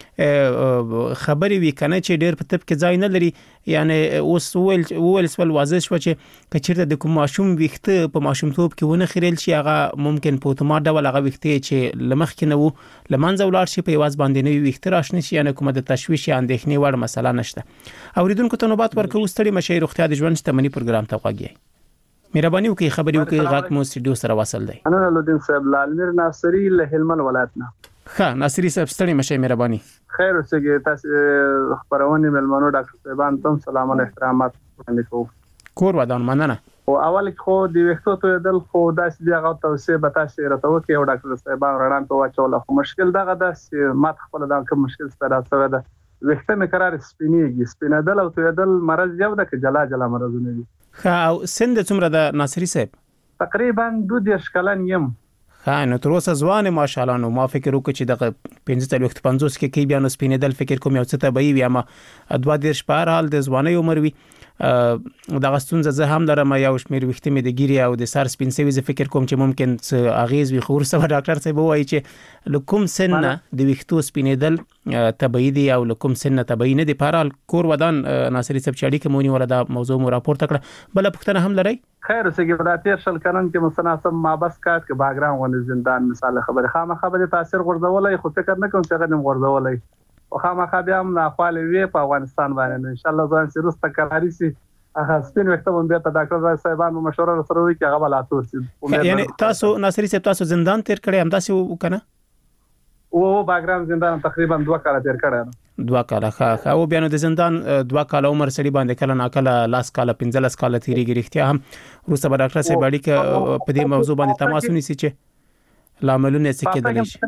Speaker 4: خبري وی کنه چې ډېر په طب کې ځای نه لري یعنی اوس ول سوال واضح شو چې کچیرته د کوم ماشوم وخته په ماشومتوب کې ونه خریل شي هغه ممکن په اتومات ډول هغه وخته چې لمخ کې نه وو لمنځه ولار شي په یواز باندې نه وخته راشنه شي یعنی کومه د تشویش یا اندېښنې وړ مسله نشته اوریدونکو ته نوبات ورکو ستړي مشایر روغتیا د ژوند شتمنۍ پروګرام ته وګورئ مهرباني وکړئ خبري وکړئ غاک مو سټډیو سره وصل دی
Speaker 11: انا لودین صاحب لالمیر ناصری له هلمند ولایتنا
Speaker 4: ناصری صاحب ستړي مشه مهرباني
Speaker 11: خیر اوسه تاسو خبرونه ملمنو ډاکټر صاحبان تم سلام او احترامات وړاندې کوم
Speaker 4: کور ودان مننه
Speaker 11: او اول خو د وختو ته دل خو داسې دی هغه توسه به تاسو راته وکي او ډاکټر صاحبان رڼا په واچول خو مشکل دغه داسې مات خپل دا کوم مشکل سره راځي ده وخته مې قرار سپینېدل او تویدل مرز یو د جلا مرزونه دي
Speaker 4: او سند څومره د ناصری صاحب
Speaker 11: تقریبا 2 کلن یم
Speaker 4: نو تر اوسه ځوان ماشاءالله نو ما فکر وکړ چې دغه 15 کې بیا نو سپینېدل فکر کوم یو څه ته به وي اما 2 په حال د ځواني عمر وي دغه ستونزه زه هم لرم یو شمیر وخت مې د ګیری او د سر سپین سوي زه فکر کوم چې ممکن اغیز وي خو سره ډاکټر صاحب وایي چې لکم سن د وختو سپینېدل تبعیدي او لکم سن تبعی نه دی په حال کور ودان ناصری صاحب چاړي کومونی وردا موضوع مو راپورته کړه بل پښتنه هم لري
Speaker 11: خیر اوسه په داتیر شل کنن کې متناسب مابس کات کې باګراوند ونه زندان مثال خبره خامخه تاثیر غورځولای خو فکر نه کوم چې غنم غورځولای او خامخه بیا هم ناخواله وی په افغانستان باندې ان شاء الله ځان سره استقراري سي هغه سپین وخت باندې ته ډاکټر صاحبان مشوره سره وی کې هغه بلاتور سي
Speaker 4: یعنی تاسو ناصری صاحب تاسو زندان تیر کړی هم تاسو وکنه
Speaker 11: او باګراوند زندان تقریبا 2 کال تیر کړی
Speaker 4: 2 کال ښه او بیا نو د زندان 2 کال عمر سړي باندې کله ناکله لاس کال 15 کال تیریږي رښتیا هم روسه به ډاکټر صاحب اړیکه په دې موضوع باندې تماس ونیسي چې لاملونه څه کېدلی شي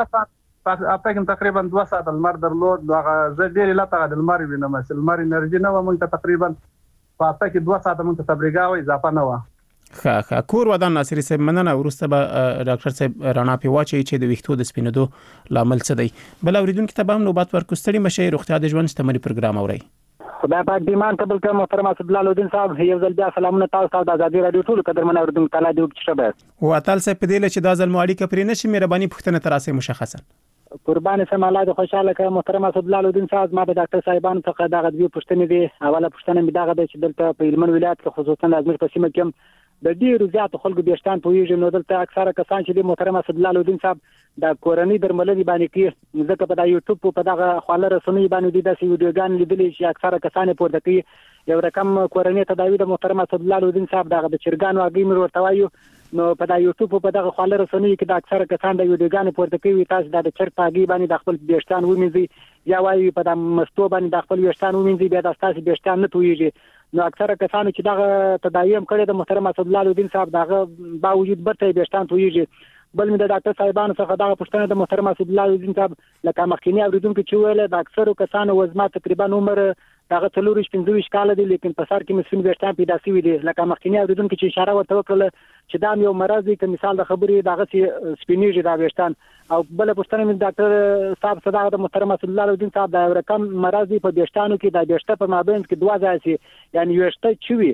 Speaker 11: تقریبا 2 ساعت المر درلود هغه زه ډېر لا ته د المر وینم چې المر انرژي نه و مونږ تقریبا په هفته کې 2 ساعت مونږ تبریګا او اضافه نه و
Speaker 4: ښه کور ودان ناصری صاحب مننه ورسته به ډاکټر صاحب رڼا په واچي چې د وختو د سپینېدو لامل څه دی بل اوریدونکو ته به هم نوبات ورکو ستړي مشه روغتیا د ژوند شتمنۍ پروګرام اوري
Speaker 9: خدای پاک بیمان قبول کړه محترم اسدالله لودین صاحب یو ځل بیا سلامونه تاسو د ازادي رادیو ټول قدرمن اوریدونکو تعالی دې شبه
Speaker 4: او اتل صاحب په دې چې د ځل ماړی کپري نشي مهرباني پښتنه تراسه مشخصا
Speaker 9: قربان سم الله د خوشاله کړه محترم اسدالله لودین صاحب ما به ډاکټر صاحبان څخه دغه دوی پښتنې دي اوله پښتنه می دغه د چې دلته په هلمند ولایت کې خصوصا د ازمیر په سیمه کې د ډیرو زیاتو خلکو بیشتان پویږي نو دلته اکثره کسان چې د محترم اسدالله لودین صاحب د کورنۍ درملنې باندې کې ځکه په د یوټیوب په دغه خواله رسنۍ باندې د داسې ویډیوګان لیدلې چې اکثره کسان پورته کوي یو رقم کورنۍ تداوی د محترم اسدالله لودین صاحب دغه د چرګانو اګي مر ورته وایو نو په د یوټیوب په دغه خواله رسنۍ کې د اکثره کسان د ویډیوګان پورته کوي تاسو د چرګ پاګي باندې د خپل بیشتان ومنځي یا وایي په د مستو باندې د خپل بیشتان ومنځي بیا د تاسو بیشتان نه تویږي نو اکثره کسانو چې دغه تداوی هم کړی د محترم اسدالله لودین صاحب دغه باوجود برته بیشتان تویږي بل مې د ډاکټر صاحبانو څخه دغه پوښتنه د محترم اسدالله لودین صاحب لکه مخکینی اوریدونکو چې ویل د اکثرو کسانو وزما تقریبا عمر دغه 45 کال دی لیکن په سر کې مسفین بیشتان پیدا شوی دی لکه مخکینی اوریدونکو چې اشاره ورته وکړه چې دا یو مرض دی که مثال د خبرې دغه سپینیږي دا بیشتان او بل پوښتنه مې ډاکټر صاحب صداقت د محترم اسدالله لودین صاحب دا رقم مرض دی په بیشتانو کې د بیشته په مابین کې 2 ځای یعنی یوشته چوي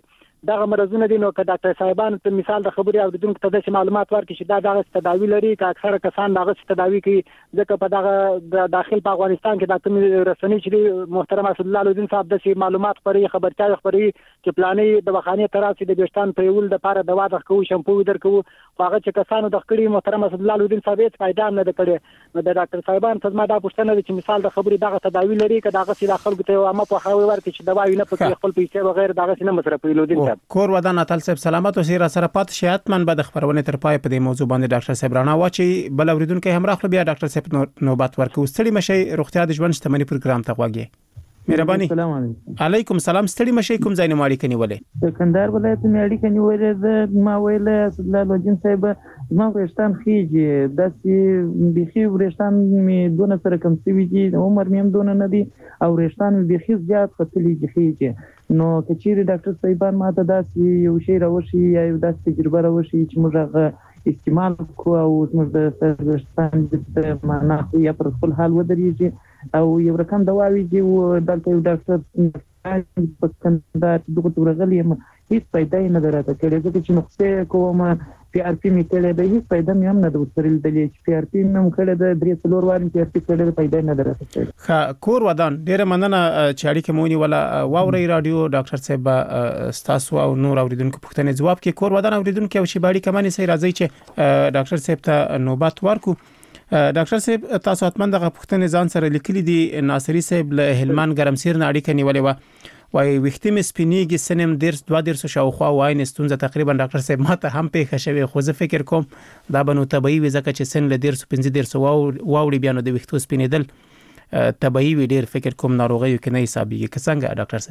Speaker 9: دغه مرزونه دي نو که ډاکټر صاحبان ته مثال د خبري اوریدونکو ته د معلومات ورکړي چې دا دغه تداوی لري که اکثره کسان دغه تداوی کوي ځکه په دغه داخل په افغانستان کې د کوم رسنۍ چې محترم اسد الله الدین صاحب د معلومات پرې خبرتیا خبري چې پلانې د وخانه تراسي د بشتان پرول د لپاره دوا درکو شمپو درکو هغه چې کسانو د خړی محترم اسد الله الدین صاحب هیڅ فائدہ نه کړي نو د ډاکټر صاحبان ته ما دا پوښتنه چې مثال د خبري دغه تداوی لري که دغه سیده خلکو ته امه په خاوي ورکړي چې دوا نه پکې خپل پیسې بغیر دغه سینه مصرفوي لودین
Speaker 4: کور ودان اتل صاحب سلامت او سره سره پات شیات من به د خبرونه تر پای په دې موضوع باندې ډاکټر صاحب رانا واچي بل اوریدونکو هم راخله بیا ډاکټر صاحب نوبت ورکو ستړي مشي روغتیا د ژوند شتمنۍ پروګرام ته غواګي مهرباني
Speaker 12: السلام
Speaker 4: علیکم سلام ستړي مشي کوم ځای نه ماړی کني ولې
Speaker 12: کندهار ولایت نه اړیکه نیولې د ما ویل اسد الله الدین صاحب ما ورشتان خيږي داسې بيخي ورشتان می دونه سره کم سوي دي عمر مې هم دونه نه دي او ورشتان بيخي زیات قتلې خيږي نو کچېری ډاکټر صاحبان ماته داسې یو شی راوشي یا یو داسې تجربه راوشي چې موږ استعمال کو او موږ د ورشتان د معنا یا پر خپل حال ودرېږي او یو رقم دواوی دی او دلته ډاکټر په کندهار دغه ورغلی هیڅ فائدہ نه درته کړي ځکه چې نقصې کوم پی آر پی می کړي د هیڅ فائدہ مې هم نه درترل دلی چې پی آر پی مې کړي د درې څلور واري پی آر پی کړي د فائدہ نه درته کړي
Speaker 4: کور ودان ډیره مننه چې اړیکه مونږ ولا واوري رادیو ډاکټر صاحب ستاسو او نور اوریدونکو پوښتنې جواب کې کور ودان اوریدونکو او شی باندې کمانې سي راځي چې ډاکټر صاحب ته نوبت ورکو ډاکټر صاحب تاسو اتمن دغه پوښتنې ځان سره لیکلي دي ناصری صاحب له هلمند ګرمسیر نه اړیکه نیولې و وای وختیم سپینیږي سنم درس 2 شاوخوا وای نستونزه تقریبا ډاکټر صاحب ماته هم په خښوي خو زه فکر کوم دا بنو طبيعي وي ځکه چې سن له درس 15 واوړي بیا نو د وختو سپینیدل طبيعي وي ډیر فکر کوم ناروغي کې نه حسابيږي څنګه ډاکټر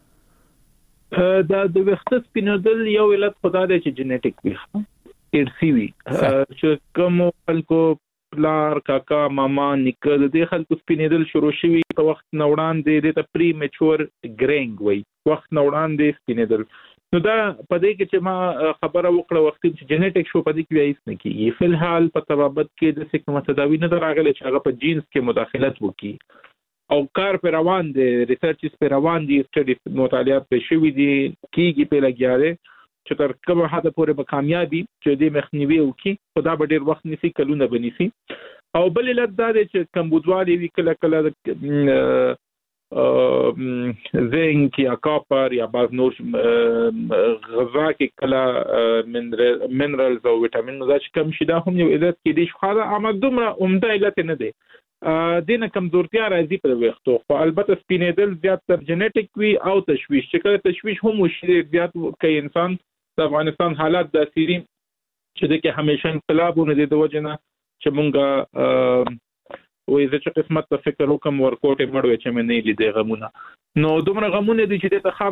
Speaker 4: صاحب
Speaker 5: دا د وختو سپینیدل یو علت خدای دی چې جنیټیک وي ارثي وي چې کوم خلکو پلار کاکا ماما نیکه د دې خلکو سپینیدل شروع شوي په وخت نوړان د ته پری میچور ګرینګ وي وخت نوړان د سپینیدل نو دا په دې کې چې ما خبره وکړه وخت چې جنیټیک شو په دې کې هیڅ نه کیږي په الحال په تبابت کې د سکه تداوی نه راغلي چې هغه په جینز کې مداخلت وکړي او کار پر روان دي ریسرچز پر روان دي سټډي مطالعات په شوي دي کیږي په لګیاره چې تر کومه حد پورې به کامیابی چې د مخنیوي وکي خدا به ډیر وخت نسی کلونه بنسي او بل علت دا دی چې کمبودوالي وی کله کله زنک یا کاپر یا بعض نور غذا کې کله منرالز او ویټامین دا چې کم شي دا هم یو علت کې دي خو دا عمدومره عمده علت نه دی دینه کمزورتیا راځي په وختو خو البته سپینیدل زیات تر جنیټیک وی او تشویش چې کله تشویش هم وشي زیات کوي انسان د افغانستان حالات د سيري چې د کې همیشه انقلابونه دي د وجنه چې مونږه وې زه چې قسمت ته فکر وکم ورکوټ مړوي چې مې نه لیدې غمونه نو دومره غمونه دي چې د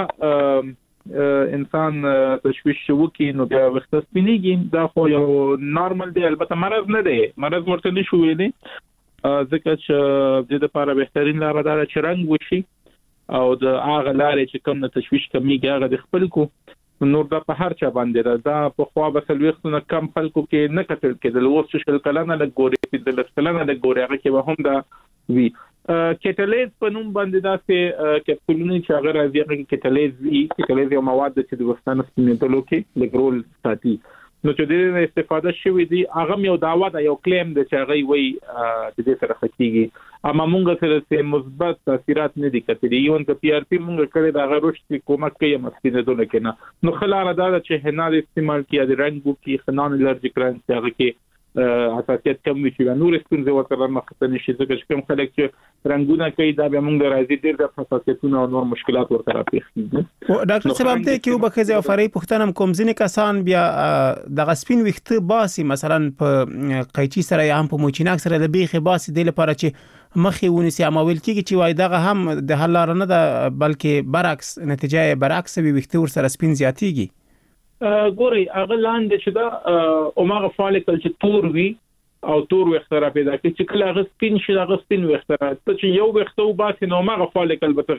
Speaker 5: خامخا انسان تشویش شو کې نو بیا وخت سپینیږي دا خو یو نارمل دی البته مرض نه دی مرض ورته نشو ویلي ځکه چې د لپاره بهترین لار دا چې رنگ وشي او د هغه لارې چې کوم تشویش کمیږي هغه د خپل کو نور دا په هر چا باندې دا په خوا بسلوختونه کم خلکو کې نه کتل کېدل اوس چې کلانه د ګوري د لسلانه د ګوري هغه کې به هم دا وی کټلیز په نوم باندې دا چې کپسولونه چې هغه راځي هغه کټلیز یو مواد چې د وستانه سپینېدلو کې لګرول ساتي نو چې د استفاده شوی دی هغه یو داوا دا یو کلیم د چې هغه وی د دې سره حقيقي اما مونږ سره مثبت تاثیرات نه دي کتلي یو ان پی آر پی مونږ کړي دا غوښتي کومک کوي مسکینه کنه نو خلاره دا چې هنال استعمال کیه د رنګو کې خنان الرجیک رنګ هغه کې اساسیت کم وي چې نور ستونزې ورته مخته نشي ځکه چې کوم خلک چې رنگونه کوي دا به موږ راځي ډېر د حساسیتونو او نور مشکلات ورته راپېښيږي
Speaker 4: ډاکټر صاحب ته کې وبخښه او فرې پښتنم کوم ځینې کسان بیا د غسپین وخت باسي مثلا په قیچي سره یا هم په موچیناک سره د بیخي باسي د لپاره چې مخې ونیسي عمل کېږي چې وای دغه هم د حل لار نه ده بلکې برعکس نتیجه برعکس وي وخت ور سره سپین زیاتیږي
Speaker 5: ګوري هغه لاندې چې دا اوماغه فالیکل چې تور وي او تور وختره پیدا کوي چې کله هغه سپین شي هغه سپین وختره ته چې یو وختو باسي نو اوماغه فالیکل به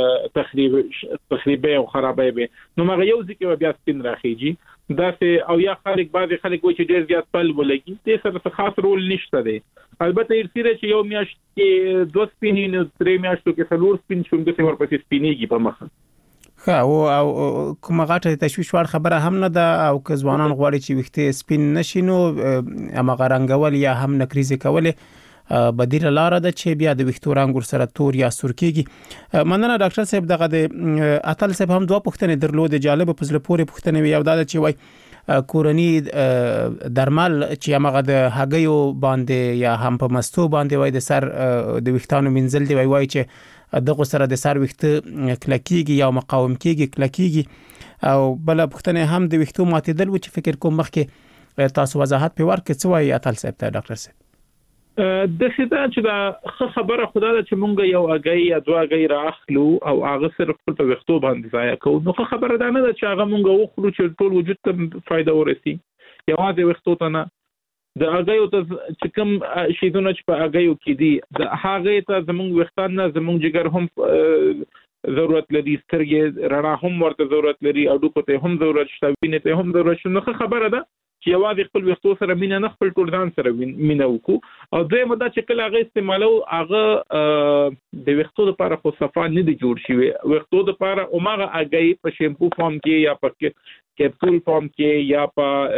Speaker 5: تخریب او خرابې به نو هغه یو ځکه بیا سپین راخیږي دا چې او یا خلک بعضی خلک وایي چې ډېر زیات پل ولګي دې سره خاص رول نشته دی البته ارسیره چې یو میاشت کې 2 سپینې 3 میاشتو کې څلور سپین شوم د څور پسې سپینېږي په مخه
Speaker 4: او کومه غاټه تشویش وړ خبره هم نه ده او که ځوانان غواړي چې ویښته سپین نشي نو امغه رنګول یا هم نکریزه کول بدیل لار ده چې بیا د ویښتو رنگ سره تور یا سور کیږي. مننه ډاکټر صاحب. دغه د اتل صاحب هم دوه پوښتنې درلود، جالب په زړه پورې پوښتنې وي. یو دا چې وای کورنی درمل چې هغه د هګیو باندې یا هم په مستو باندې وای د سر د ویښتانو منزل دی وای چې دغه سره د سر ویښته کلکیږي یا مقاوم کیږي او بل پوښتنه هم د ویښتو ماتیدل و چې فکر کوم مخکې تاسو وضاحت په ورکړ څه وای اتل صاحب ته ډاکټر صاحب.
Speaker 5: د سیده چې دا خبره خدای ته چې مونږ یو اگای یا دوه اگای راخلو او هغه سره خپل په وختو باندې ځای کوو، نو خبره ده نه چې هغه مونږ وخلو چې ټول وجود ته فائدہ ورسي. یوازې وختو ته نه، د اگایو ته چې کوم شیزونه چې په اگایو کې دي د هغه ته زمونږ وختان نه زمونږ جګر هم ضرورت لري، سترګې رڼا هم ورته ضرورت لري، او ډوکو ته هم ضرورت شته، وینې ته هم ضرورت شته. نو خبره ده چې یوازې خپل وختو سره مینه نه، خپل ټول ځان سره مینه وکړو. او دوی مده چې کله هغه استعمالو هغه د وختو لپاره خو صفا نه دی جوړ شوی، وختو لپاره اومغه اگای په شیمپو فارم کې یا په کیپسول فارم کې یا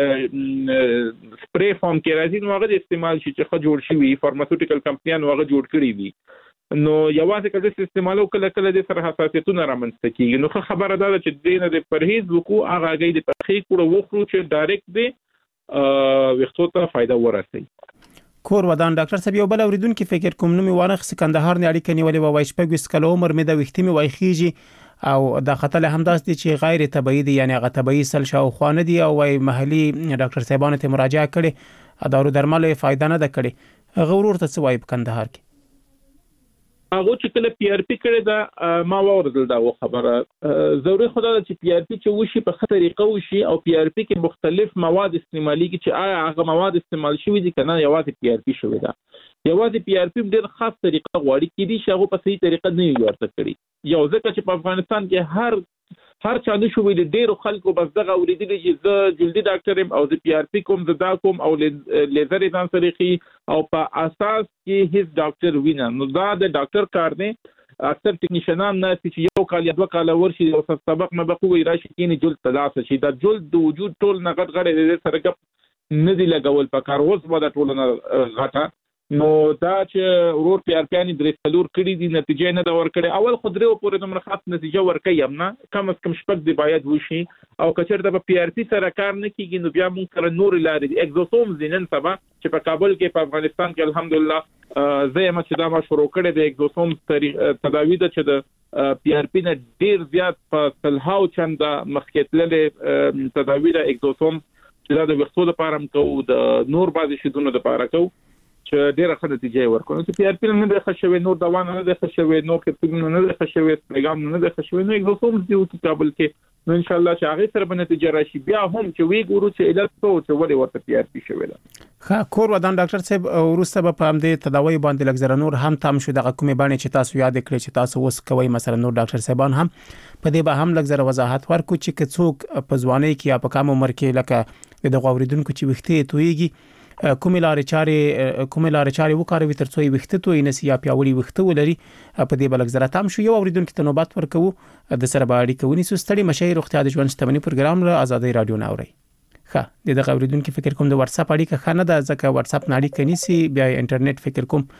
Speaker 5: په سپری فارم کې راځي، نو هغه د استعمال شي چې خو جوړ شوی فارماسیوټیکل کمپنیانو هغه جوړ کړی وي. نو یوازې کله استعمالو کله د سره حساسیتونه رامنځته کیږي. نو خبره ده چې دینه د پرهیز وکړو، هغه اگای د پخې کړو وخورو چې ډایرکټ دی وختو ته فائدہ ورسي.
Speaker 4: کور ودان ډاکټر صاحب، یو بل اوریدونکو فکر کوم نو میوانه سکندهار نه اړیکه نیولې و وای شپږ کال عمر مې د وختې مې وای خيږي او د خطر هم داس دي چې غیر طبيعي دي، یعنی هغه طبيعي سل شاو خوانه دي او وای محلي ډاکټر صاحبانو ته مراجعه کړي، دارو درمل فائدہ نه ده کړي. غورور ته څه وای په کندهار کې؟
Speaker 5: هغه چې کله پی آر پی کړی دا ما واردل دا خبره ضروري خدای چې پی آر پی چې وشي په خطر طریقه وشي او پی آر پی کې مختلف مواد استعمالي کې چې آیا هغه مواد استعمال شوی دي کنه یوازې پی آر پی شوی دا. یوازې پی آر پی ډېر خاص طریقه غواړي کې دي چې هغه په صحیح طریقه نه ورته کړی. یو ځکه چې په افغانستان کې هر چا د شوې د ډېرو خلکو بس دغه اوریدل چې زه جلدی ډاکټر يم او د پی آر پی کوم زدا کوم او لیزر ځان سره او په اساس کې هیڅ ډاکټر وینا. نو دا د ډاکټر کار دی. اکثر ټکنیشنان نه چې یو کال یا دوه کال ورشي او سبق نه بقوي راشي کینی جلد تلاسه شي، دا جلد د وجود ټول نغټ غړي سره کپ نه دی لګول په کار اوس به دا ټول نه غټه. نو دا چې ورور پی آر پی ان درې څلور کړي دي نتیجه نه دا ور کړي. اول خدای په پوره د مرخص نتیجه ور کوي هم نه، کم از کم شپږ دی باید وشي او کچر د پی آر پی سره کار نه کیږي نو بیا مونږ سره نور لارې دي. اگزوسوم زینن سبا چې په کابل کې په افغانستان کې الحمدلله زه ما چې دا ما شروع کړی د اگزوسوم تداوی د چې د پی آر پی نه ډیر زیات په سلهاو چند مخکېتلې تداوی د اگزوسوم چې دا د وختو لپاره هم کوو، د نور بعضی شیدونو لپاره کوو چې ډیره ښه نتیجه ورکړي. چې پی آر پی نه د خښوي، نور دوا نه د خښوي، نور کپسول نه د خښوي، پیغام نه د خښوي، نو اگزوسوم دی او کابل کې نو ان شاء الله چې هغه سره به نتیجه راشي. بیا هم چې وی ګورو چې علت څه چې ولې ورته پی آر پی شوی ده.
Speaker 4: ښه کور ودان ډاکټر صاحب، وروسته به په همدې تداوی باندې لږ زره نور هم تام شو دغه کومې باندې چې تاسو یاد کړئ چې تاسو اوس کوي، مثلا نور ډاکټر صاحبان هم په دې به هم لږ زره وضاحت ورکړو چې څوک په ځوانۍ کې یا په کم عمر کې لکه د غوړیدونکو چې وختې تویږي کومې لارې چارې وکاروي ترڅو یې وخته توي نسی یا پیاوړي وخته ولري. په دې بلک زره تام شو یو اوریدونکو ته نوبت ورکو د سره باندې کوي سو ستړي مشي روغتیا د ژوند شتمنۍ پروګرام له آزادۍ رادیو نه اوري. ښه دغه اوریدونکو فکر کوم د واتس اپ اړیکه خانه ده ځکه واتس اپ نه اړیکه نیسی، بیا انټرنیټ فکر کوم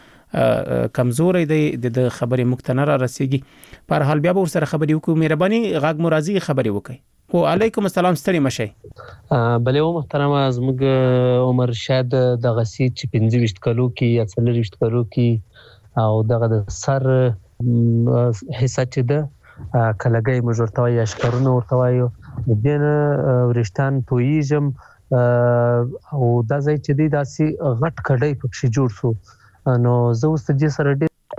Speaker 4: کمزوري دی د خبرې مختنه را رسیږي. په هر حال بیا به سره خبرې وکړو، مهرباني غږ مرضی خبرې وکړئ. وعلیکم السلام، ستړي مشي.
Speaker 13: بلې و محترمه، زموږ عمر شاید د غسی چې 25 کلو کې یا 40 کلو کې او دغه د سر حصہ چې ده کلګي مجورتوي یا شکرونه ورتوي د دین ورشتان تویجم او دا ځای چې دی داسي غټ کډای پکې جوړ شو. نو زه اوس د سره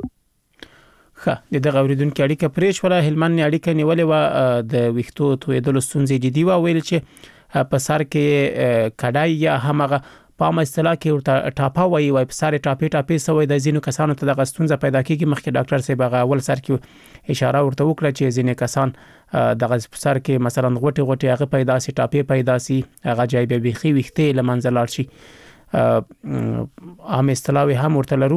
Speaker 4: ښه دغه اوریدونکو اړیکه پرېښ ولا هلمند اړیکه نیولې و د وختو تویدل ستونزې جدي و ویل چې په سر کې کډای یا همغه په اصطلاح کې ورته ټاپا وایي په سر ټاپې سوې د زینو کسانو ته دغه ستونزه پیدا کیږي. مخکې ډاکټر صاحب هغه اول سر کې اشاره ورته وکړه چې زینې کسان دغه سر کې مثلا غوټي هغه پیدا سي، ټاپې پیدا سي، هغه جای به بيخي وخته لمنځل شي. عام اصطلاح هم ورته لرو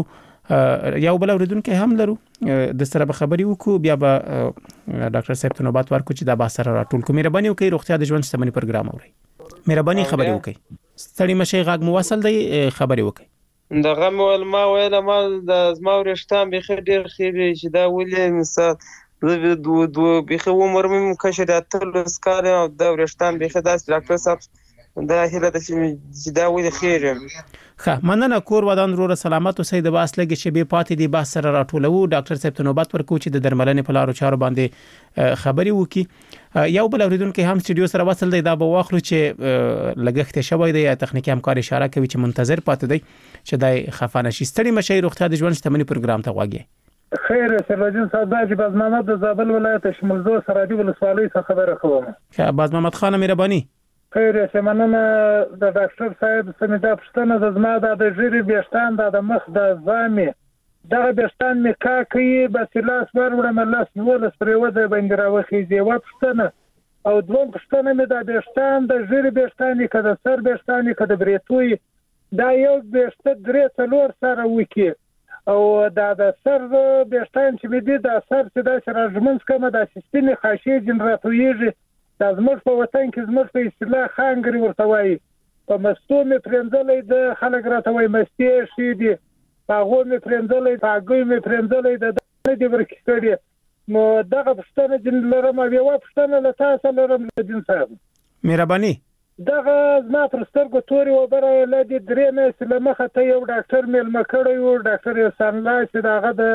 Speaker 4: یو بل اوریدونکو هم لرو د سره به خبري وکړو بیا به ډاکټر صاحب ته نوبت ورکړو چې دا به سره راټول کوم. مهرباني وکړئ روغتیا د ژوند شتمنۍ پروګرام اورئ. مهرباني خبري وکړئ. ستړي مشي غږ مو وصل دی خبري وکړئ.
Speaker 8: دغه ما ویل ما د زما ورشتام به ډیر خېږي چې دا ولې مثال دو بخو عمر مې کشه د اتل سکار او د ورشتام به داس ډاکټر صاحب دا هله د چې دا ولې خېږي.
Speaker 4: ښه مننه. کور ودان روره سلامت اوسئ. د باس لګي چې به پاتې دی باس سره راټولو. ډاکټر صاحب ته نوبت ورکو چې د درملنې په لارو چارو باندې خبري وکړي. یو بل اوریدونکو هم سټډیو سره وصل دی. دا به واخلو چې لګښت شوی دی یا تخنیکی همکار اشاره کوي چې منتظر پاتې دی چې دای خفانه شي. ستړي مشي روغتیا د ژوند شتمنۍ پروګرام ته واګي.
Speaker 14: خیر سرجن صاحب چې باز محمد د زابل ولایت شمولزو سرادي ولسوالۍ څخه خبره کوم.
Speaker 4: ښه باز محمد خان مهرباني.
Speaker 14: خیر سمنه د ډاکټر صاحب سمدا پښتنه د زما د ژری بیشتان د مخ د زامي دغه بیشتان می کا کوي بس لاس وروړم لاس نور سپریوځي باندې راوخی دی و پښتنه او دوم پښتنه می د بیشتان د ژری بیشتان کده سر بیشتان کده بریتوي دا یو بیشت درې څلور سره وکی او دا د سر بیشتان چې می دي د سر چې د سر ژمنځ کومه د سیستم خاصي جنراتویږي د زموږ په وطن کې زموږ په اصطلاح خانګري ورته وایي په مستو مې پرېنځلې د خلک راته وایي مستې شي دي هغه مې پرېنځلې هغه مې پرېنځلې د دې ورکې کړې نو دغه پښتنه جن لرم بیا پښتنه له تاسو لرم جن صاحب مهرباني دغه زما پر سترګو توري وبره له دې درې مې سلمخه ته یو ډاکټر مېلمه کړی و ډاکټر حسن الله چې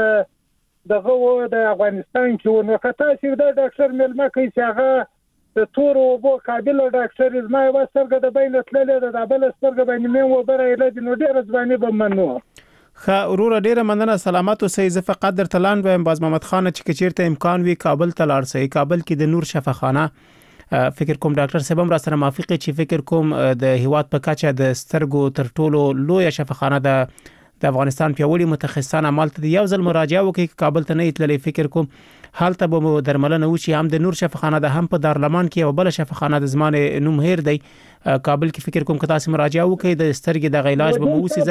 Speaker 14: دغه د افغانستان کې و نو کته چې د ډاکټر مېلمه کوي چې هغه د تور او بو قابل ډاکټر زما یو سترګه د بین تللې د بل سترګه باندې مې وبره له نو ډیر ځواني به منو.
Speaker 4: ښه ورور ډیره مننه سلامات اوسئ. زه فقط در تلان وایم باز محمد خان چې چیرته امکان وي کابل ته لاړ شئ. کابل کې د نور شفاخانه فکر کوم ډاکټر صاحب هم را سره موافق چې فکر کوم د هیواد په کچه د سترګو تر ټولو لوی شفاخانه د افغانستان پیاوړي متخصصان عمل ته یو ځل مراجعه وکړي. کابل ته نه تللی فکر کوم حالته به درملنه وشي. هم د نور شفاخانه د هم په دارالمان کې او بل شفاخانه د زمانه نوم هیر دی کابل کې فکر کوم کتا سم مراجعه وکړي د سترګې د علاج به موسی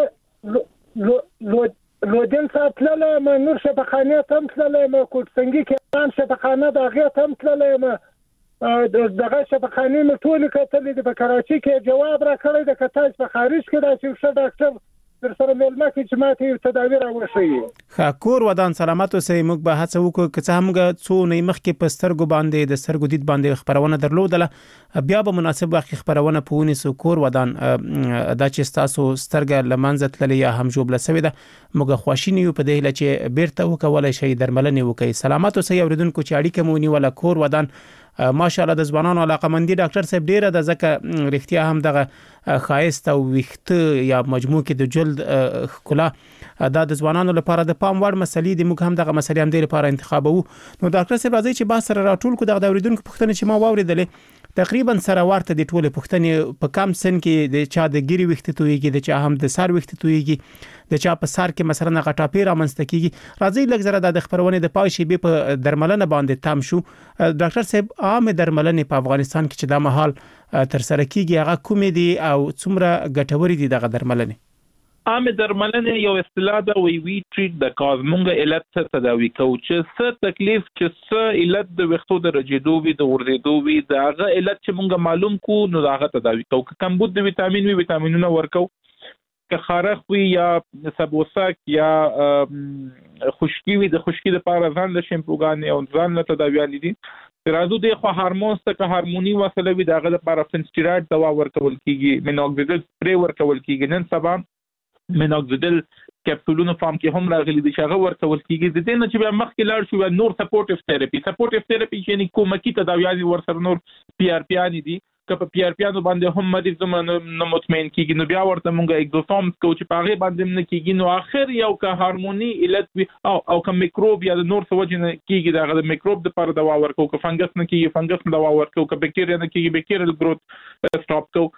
Speaker 4: ځکه
Speaker 14: لودن ساتله ما نور شفاخانه تم تلله ما کوټسنګي کې شفاخانه د هغه تم تلله ما دغه شفاخانه مې ټول کتلې د کراچي کې جواب را کړی د کتاج په خارج کې دا چې ډاکټر در سره ملما کې چې ماته تداوی راوښي.
Speaker 4: ښه کور ودان سلامت اوسئ. موږ به هڅه وکړو چې څنګه څو نه مخ کې په سترګو باندې د سترګو دید باندې خبرونه درلودله بیا به مناسب وخت خبرونه پونی سو کور ودان دا چې تاسو سترګه لمنځه تللی یا هم جوړ لسوي ده موږ خوشینی په دې لچ بیرته وکولای شي درملنه وکړي. سلامت اوسئ اوریدونکو چې اړیکه مونی ولا کور ودان ماشاءالله د ځوانانو علاقمندي ډاکټر صاحب ډیره د ځکه رښتیا هم دغه خایست او وخت یا مجموع کې د جلد خلا د ځوانانو لپاره د پام وړ مسلې د موږ هم دغه مسلې هم د لپاره انتخابو. نو ډاکټر صاحب راځي چې با سره راټول کو د اوریدونکو پوښتنه چې ما واوریدلې تقریبا سره ورته د ټوله پوښتنې په کم سن کې د چا د ګيري وخت تويږي د چا هم د سر وخت تويږي د چا په سر کې مثلا غټاپی را منستکیږي. راځي لږ زره د خبرونه د پای شي به په درملنه باندې تام شو. ډاکټر صاحب عام درملنه په افغانستان کې چې د مهال تر سره کیږي هغه کومې دي او څومره ګټوري دي دغه درملنه؟
Speaker 5: عام درملنه یو اصطلاح ده وی ټریټ د کاز مونږه علت څه تداوی کوو چې څه تکلیف چې څه علت د وختو د رجیدو وی د ورزیدو وی دغه علت چې مونږه معلوم کو نو دغه تداوی کوو. کمبود د ویټامین وی ویټامینونه ورکو که خارخ وی یا سبوسک یا خشکی وی د خشکی لپاره ځان له شیمپوګان او ځان له تداویان دي. راځو د خو هارمونز ته هارموني وسله وی دغه لپاره فنسټیراید دوا ورکول کیږي مینوکسیډیل سپری ورکول کیږي. نن سبا مینوکسیډیل کپسولونو فارم کې هم راغلي دي چې هغه ورکول کیږي. د دې نه چې بیا مخکې لاړ شو نور سپورټیو تھراپي یعنی کومکی تداویان ورسره نور پی آر پی ان دي که په پی آر پی انو باندې هم مریض نو مطمئن کیږي نو بیا ورته مونږه اگزوسوم کو چې پاغه باندې نه کیږي نو اخر یو که هارموني علت او که میکروب یا نور سوجن کیږي دغه میکروب د پر دوا ورکو که فنګس نه کیږي فنګس دوا ورکو که بکټیریا نه کیږي بکټیریل گروث سټاپ کو.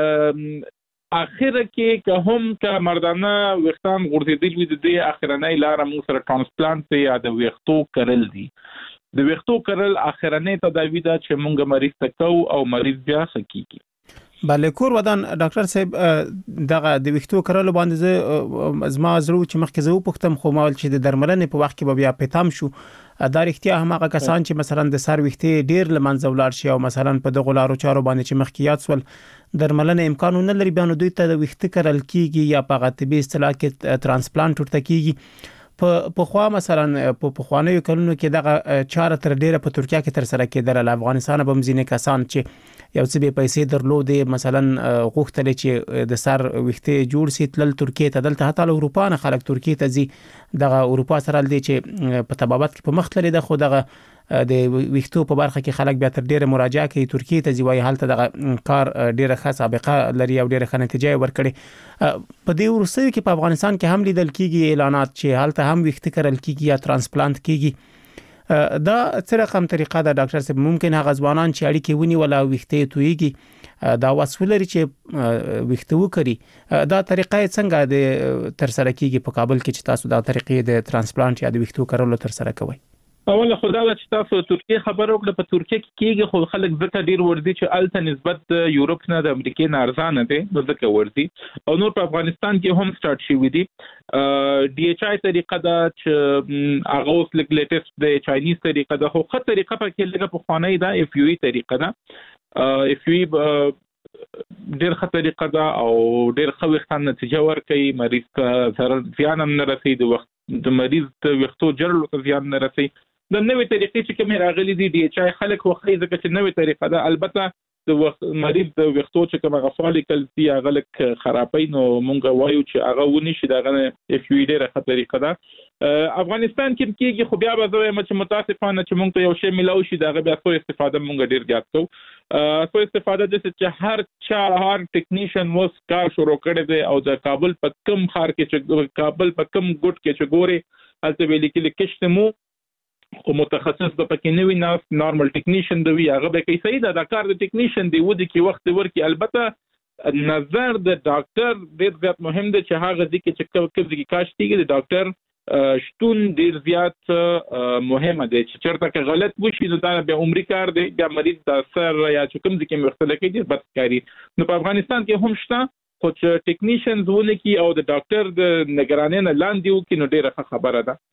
Speaker 5: اخر کې که هم که مردانه وختان غورځېدل وي د دې اخرنۍ لاره موږ سره ترانسپلانت یا د وختو کرل دي. د وختو کرل اخرنۍ تداوی ده چې موږ مریض ته کوو او مریض بیا ښه کیږي.
Speaker 4: بله کور ودان ډاکټر صاحب دغه د ویښتو کرلو باندې زما زړه چې مخکې زه پوښتم خو مال چې د درملنې په وخت کې به بیا پېتام شو دا رښتیا هم هغه کسان چې مثلا د سر ویښتې ډیر لمنځه ولاړ شي او مثلا په دغه لارو چارو باندې چې مخکې یاد سول درملنه امکان نه لري بیا نو دوی ته د ویښته کرل کیږي یا په غتبي اصطلاح کې ترانسپلانت ورته کیږي په خوا مثلا په خوانیو کلونو کې دغه چاره تر ډیره په ترکیه کې تر سره کېدل افغانستان به مزینه کسان چې یو څه به پیسې درلودې مثلا غوښتل چې د سر ویښته جوړ سي تل ترکیه ته دلته حتی اروپا نه خلک ترکیه ته ځي دغه اروپا سره لدی چې په طبابت کې په مخ لري د خو دغه د ویښتو په برخه کې خلک بیا تر ډیره مراجعه کوي ترکیه ته ځي وای حالت دغه کار ډیره ښه سابقه لري او ډیره ښه نتیجه ورکړي په دې ورسره کې په افغانستان کې هم لیدل کیږي اعلانات چې حالت هم ویښته کرل کیږي یا ترانسپلانت کیږي دا څه رقم طریقه ده ډاکټر صاحب ممکن هغه ځوانان چې اړیکې ونی ولا ویښته تويږي دا وسول لري چې ویښته وکړي دا طریقه څنګه د تر سره کیږي په کابل کې چې تاسو دا طریقې د ترانسپلانت یا د ویښتو کرلو تر سره کوي
Speaker 5: اوله خدای چې تاسو ترکیه خبر وکړه په ترکیه کې کېږي خو خلک ځکه ډیر ورځي چې الته نسبت د یورپ نه د امریکا نه ارزانه دي نو ځکه ورځي او نور په افغانستان کې هم سٹارټ شوی دي ډي ایچ آی طریقه دا چې هغه اوس لیټیسټ د چاینیز طریقه دا خو خط طریقه په کې لګه په خوانی دا اف یو ای طریقه دا اف یو ډیر ښه طریقه دا او ډیر ښه وختان نتیجه ورکوي مریض ته ضرر زیان هم نه رسي د مریض ته وختو جرلو ته زیان نه رسي د نوې طریقې چې کوم راغلي دي ډي ایچ آی خلک وخی ځکه چې نوې طریقه ده البته د مریض د وختو چې کوم غفالکل دي هغه لک خرابې نو مونږ وایو چې هغه ونی شي دغه اف یو ډیره ښه طریقه ده افغانستان کې کېږي خو بیا به زه چې متاسفانه چې مونږ ته یو شی ملاوي شي دغه بیا څو استفاده مونږ ډیر زیات کوو څو استفاده د چې هر ټیکنیشن وس کار شروع کړی دی او د کابل په کم خار کې چې کابل په کم ګټ کې چې ګوري البته ویل کې کښته مو او متخصص به پکې نه وي نارمل ټیکنیشن دی هغه به کوي صحیح ده دا کار د ټیکنیشن دی ودی کې وخت ورکی البته نظر د ډاکټر ډیر زیات مهم دی چې هغه ځکه چې کوم کاش کیږي د ډاکټر شتون ډیر زیات مهمه دی چې چرته کې غلط وشي نو دا به عمرې کار دی یا مریض د سر یا چې کوم ځکه مختلف کې بدکاری نو په افغانستان کې هم شته خو چې ټیکنیشنز ونه کی او د ډاکټر د نگرانۍ نه لاندې وکړي نو ډیره خبره ده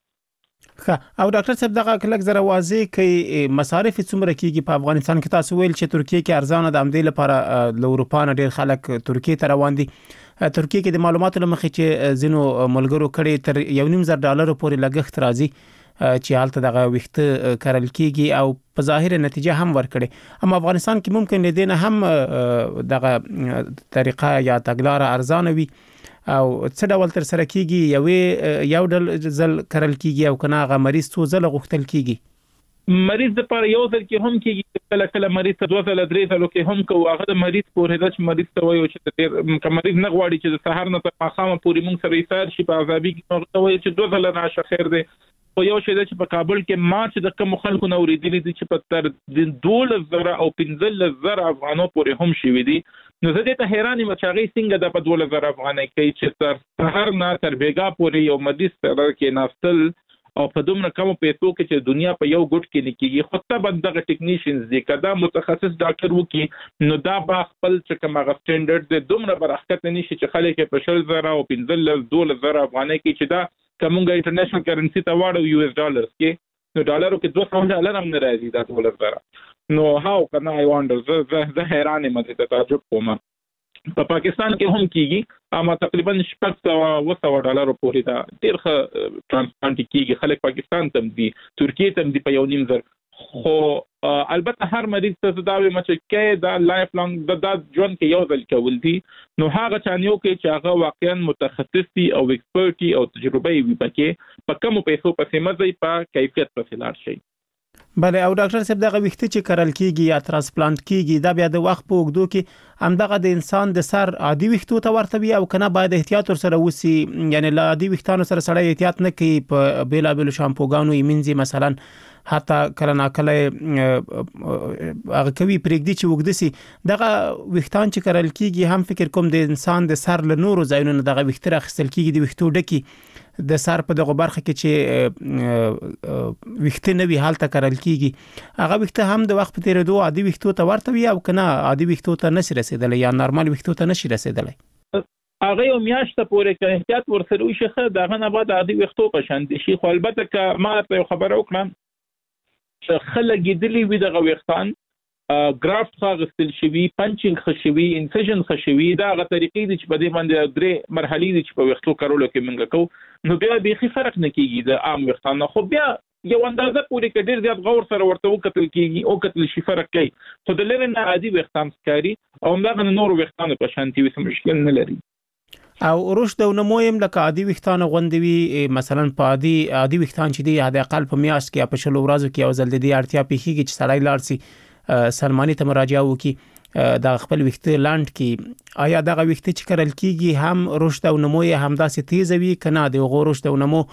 Speaker 4: او ډاکټر صاحب دغه کلک زره واضح کوي مصارف څومره کیږي په افغانستان کې تاسو ویل چې ترکیه کې ارزانه د امدې لپاره له اروپا نه ډیر خلک ترکیه ته روان دي ترکیه کې د معلوماتو لمخې چې زینو ملګرو کړي تر $1.5 پورې لګښت راځي چې حالت دغه ویښته کرل کیږي او په ظاهر نتیجه هم ورکړي اما افغانستان کې ممکن لدينا هم دغه طریقه یا تګلاره ارزانه وي او څه ډول تر سره کیږي یو ډول ځل کرل کیږي او کنه غ مریض څو ځله غوښتل کیږي
Speaker 5: مریض د پر یو ځل کې هم کیږي کله مریض ته 2 ځله 3 ځله کې هم کو هغه د مریض پورې د مریض ته وایو چې د مریض نه غواړي چې د سحر نه تر ماښام پورې مونږ سره ایثار شي په عذابي کې نو وایي چې 2 ځله راشه خیر دی خو یو شی چې په کابل کې ما چې د کوم خلکو نو ورېدلې دي چې په تر 12,000 او 15,000 افغانو پورې هم شي وي دي نو زه ته حیران یم چې هغه څنګه د 12,000 افغانۍ کوي چې تر سحر نه تر بیګا پورې یو مریض سره کې ناستل او په دومره کم پیسو کې چې دنیا په یو ګډ کې نه کیږي خو ته بندغه ټیکنیشنز دي کدا متخصص ډاکټر وکي نو دا با خپل چې کومه سټانډرډ د دومره برخت نه شي چې خلک په 10,000 او 15,000 افغانۍ کې چې دا کومه انټرنیشنل کرنسی ته واړو US ډالرز کې نو ډالرو کې $200 هم نه راځي دا $2,000 نو هاو کنه I wonder زه حیران یم چې تعجب کوم په پاکستان کې هم کیږي اما تقریبا $600 پورې دا ډیر ښه ترانسپلانت کیږي خلک پاکستان ته دي ترکیه ته دي په $1.5 خو البته هر مریض ته دا وي چې دا لایف لانګ د ژوند کې یو ځل کول دي نو هغه چانیو کې چې هغه واقعا متخصص دي او ایکسپرټي او تجربه وي پکې په کوم پیسو پسې مزي په کیفیت پسې لاړ شي
Speaker 4: بله او ډاکټر صاحب دغه ویښته چې کرل کیږي یا ترانسپلانت کیږي دا بیا د وخت په اوږدو کې همدغه د انسان د سر عادي ویښتو ته ورته وي او کنه باید احتیاط سره وسی یعنی لا عادي ویښتانو سره احتیاط نه کوي په بیلابل شامپوګانو ایمنځي مثلا حتی کله ناکله هغه کوي پرېږدي چې وګدسي دغه وختان چې کرل کیږي هم فکر کوم د انسان د سر له نورو ځایونو دغه وختره خپل کیږي د وختو ډکی د سر په دغه برخه کې چې وخت نه وی حالت کرل کیږي هغه وخت هم د وخت په تیریدو عادي وختو ته ورته وي او کنه عادي وختو ته نشي رسیدلی یا نارمال وختو ته نشي رسیدلی
Speaker 5: هغه یو میاشت پورې که احتیاط ورسره وشي دغه نه بعد عادي وختو په شان دي شي خو البته که ما ته خبر وکړم چې خلک دلی وي دغه وختان گرافت خاغستل شوی پنچینګ خشوی انسیژن خشوی دا غو طریقې دي چې په دې باندې درې مرحلې دي چې په وختو کارولو کې موږ کو نو بیا به فرق نه کیږي د عام وختانو خو بیا یو اندازه پورې کې ډیر زیات غور سره ورته وکتل کیږي او کتل شي فرق کوي خو د لری نه عادي وختان ښکاری او دغه نور وختانو په شانتي وسه مشکل نه لري
Speaker 4: او رشد او نمویم لکه عادي وختان غوندوي مثلا په عادي وختان چې دی د اقل په میاشت کې په شلو ورځو کې او زل د اړتیا پیخي چې سړی لارسي سلمانی ته مراجعه وکي د خپل وخت لاند کې آیا دغه وخت چې کرل کیږي هم رشد او نمو هم داسې تیز وي کنه د غوړشت او نمو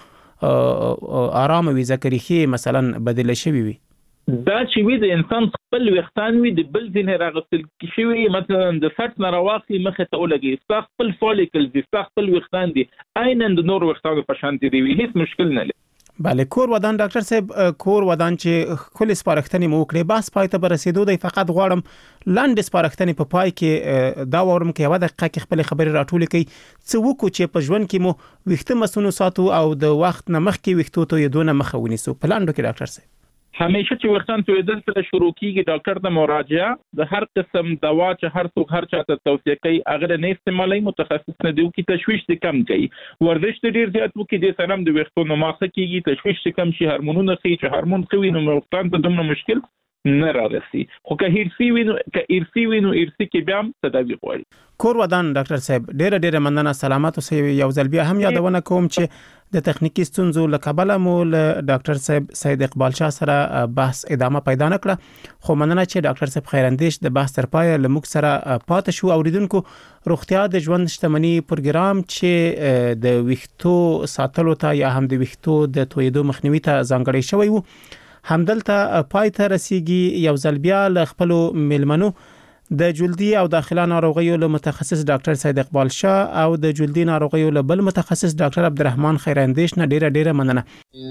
Speaker 4: آرام وي ذکرخي مثلا بدل شوی وي
Speaker 5: دا چې وي د انسان خپل وختان وي د بل ځینې راغستل شوی مثلا د 60 نه راوخلي مخه ته ولګي خپل فولیکل دي خپل وختان دي عیناً د نور وختانو په شان دي هیڅ مشکل نه لري
Speaker 4: بله کور ودان ډاکټر صاحب کور ودان چې خپل سپارښتنې مو کړې بس پای ته برسېدو دی فقط غواړم لاند سپارښتنې په پای کې دا ورم کې یو دقیقه کې خپل خبرې راټولې کړي څه وکړو چې په ژوند کې مو وخت مسونو ساتو او د وخت نه مخکې وختو ته یو دونه مخه ونیسو پلاندو کې ډاکټر صاحب
Speaker 5: همیشه چې وختان تویدل سره شروع کیږي ډاکټر ته مراجعه د هر قسم دوا چې هر څوک هر چاته توصیه کوي هغه نه استعمالي متخصص نه دی کی تشویش دې کم کوي ورزش ډیر زیات وکړي د سلام د وختونو ماخه کیږي تشویش کم شي هورمونونه خي چې هورمون خوي نو وختان ته دومره مشکل نه راځي خو که ارثي وینو ارثي کې بیا تداوی غواړي
Speaker 4: کور ودان ډاکټر صاحب ډېر مننه سلامات اوسئ یو ځل بیا هم یادونه کوم چې د تخنیکی ستونزو لکبله مو ډاکټر صاحب سید اقبال شاه سره بحث ادامه پیدا نکړه خو مننه چې ډاکټر صاحب خیراندیش د بحث تر پای لموږ سره پاتې شو اوریدونکو روغتیا د ژوند شتمنۍ پروګرام چې د ویښتو ساتلو ته یا هم د ویښتو د تویدو مخنیوي ته ځانګړی شوی وو همدلته پای ته رسیدي یو ځل بیا ل خپل ملمنو د جلدی او داخله ناروغیو له متخصص ډاکټر سید اقبال شاه او د جلدی ناروغیو له بل متخصص ډاکټر عبدالرحمن خیراندیش نه ډیره مننه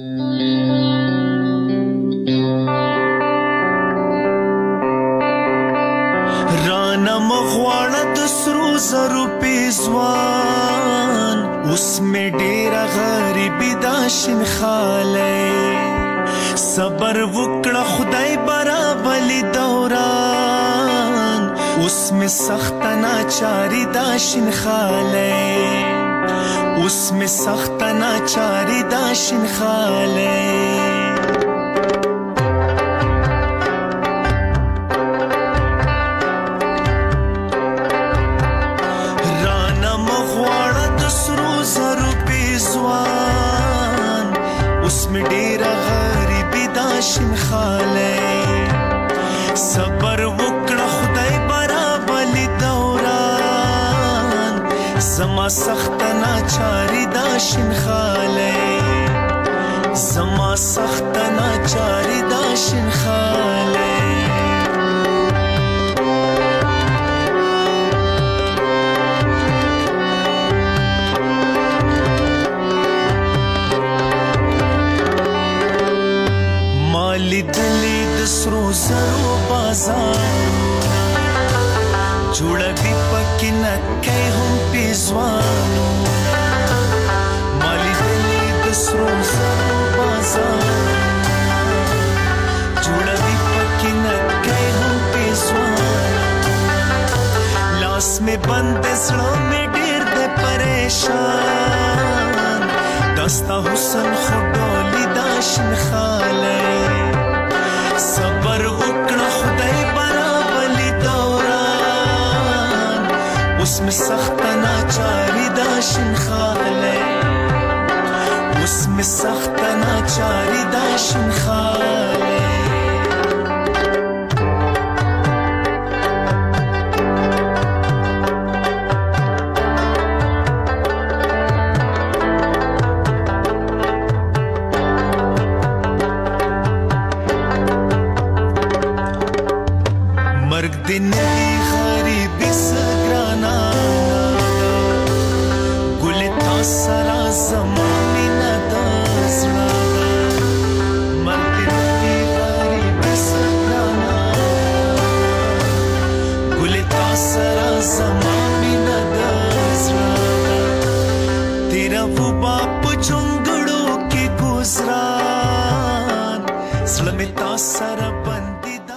Speaker 15: رانا مغواړه د سرو زرو پیزوان اوس می ډیره غریبی داشن خاله صبر وکړه خدای برابلی دوران اوس می سخت ناچاری داشن خاله اوس می سخت ناچاری داشن خاله رانا مغواړه د سرو زرو پیزوان اوس می ډیره غریبی داشن خاله صبر وکړه خدای برابلی دوران زما سخت ناچاری داشن خاله زما سخت ناچاری داشن خاله مالی دلی د سرو زرو بازار جوړوي پکې نکې هم پیزوانو مالی دلی د سرو زرو بازار جوړوي پکې نکې هم پیزوانو لاس می بند زړه می ډېر د پریشان دستا حسن خډولي داشن خاله صبر وکړه خدای برابلی دوران اوس می سخت ناچاری داشن خاله اوس می سخت ناچاری داشن خاله दिन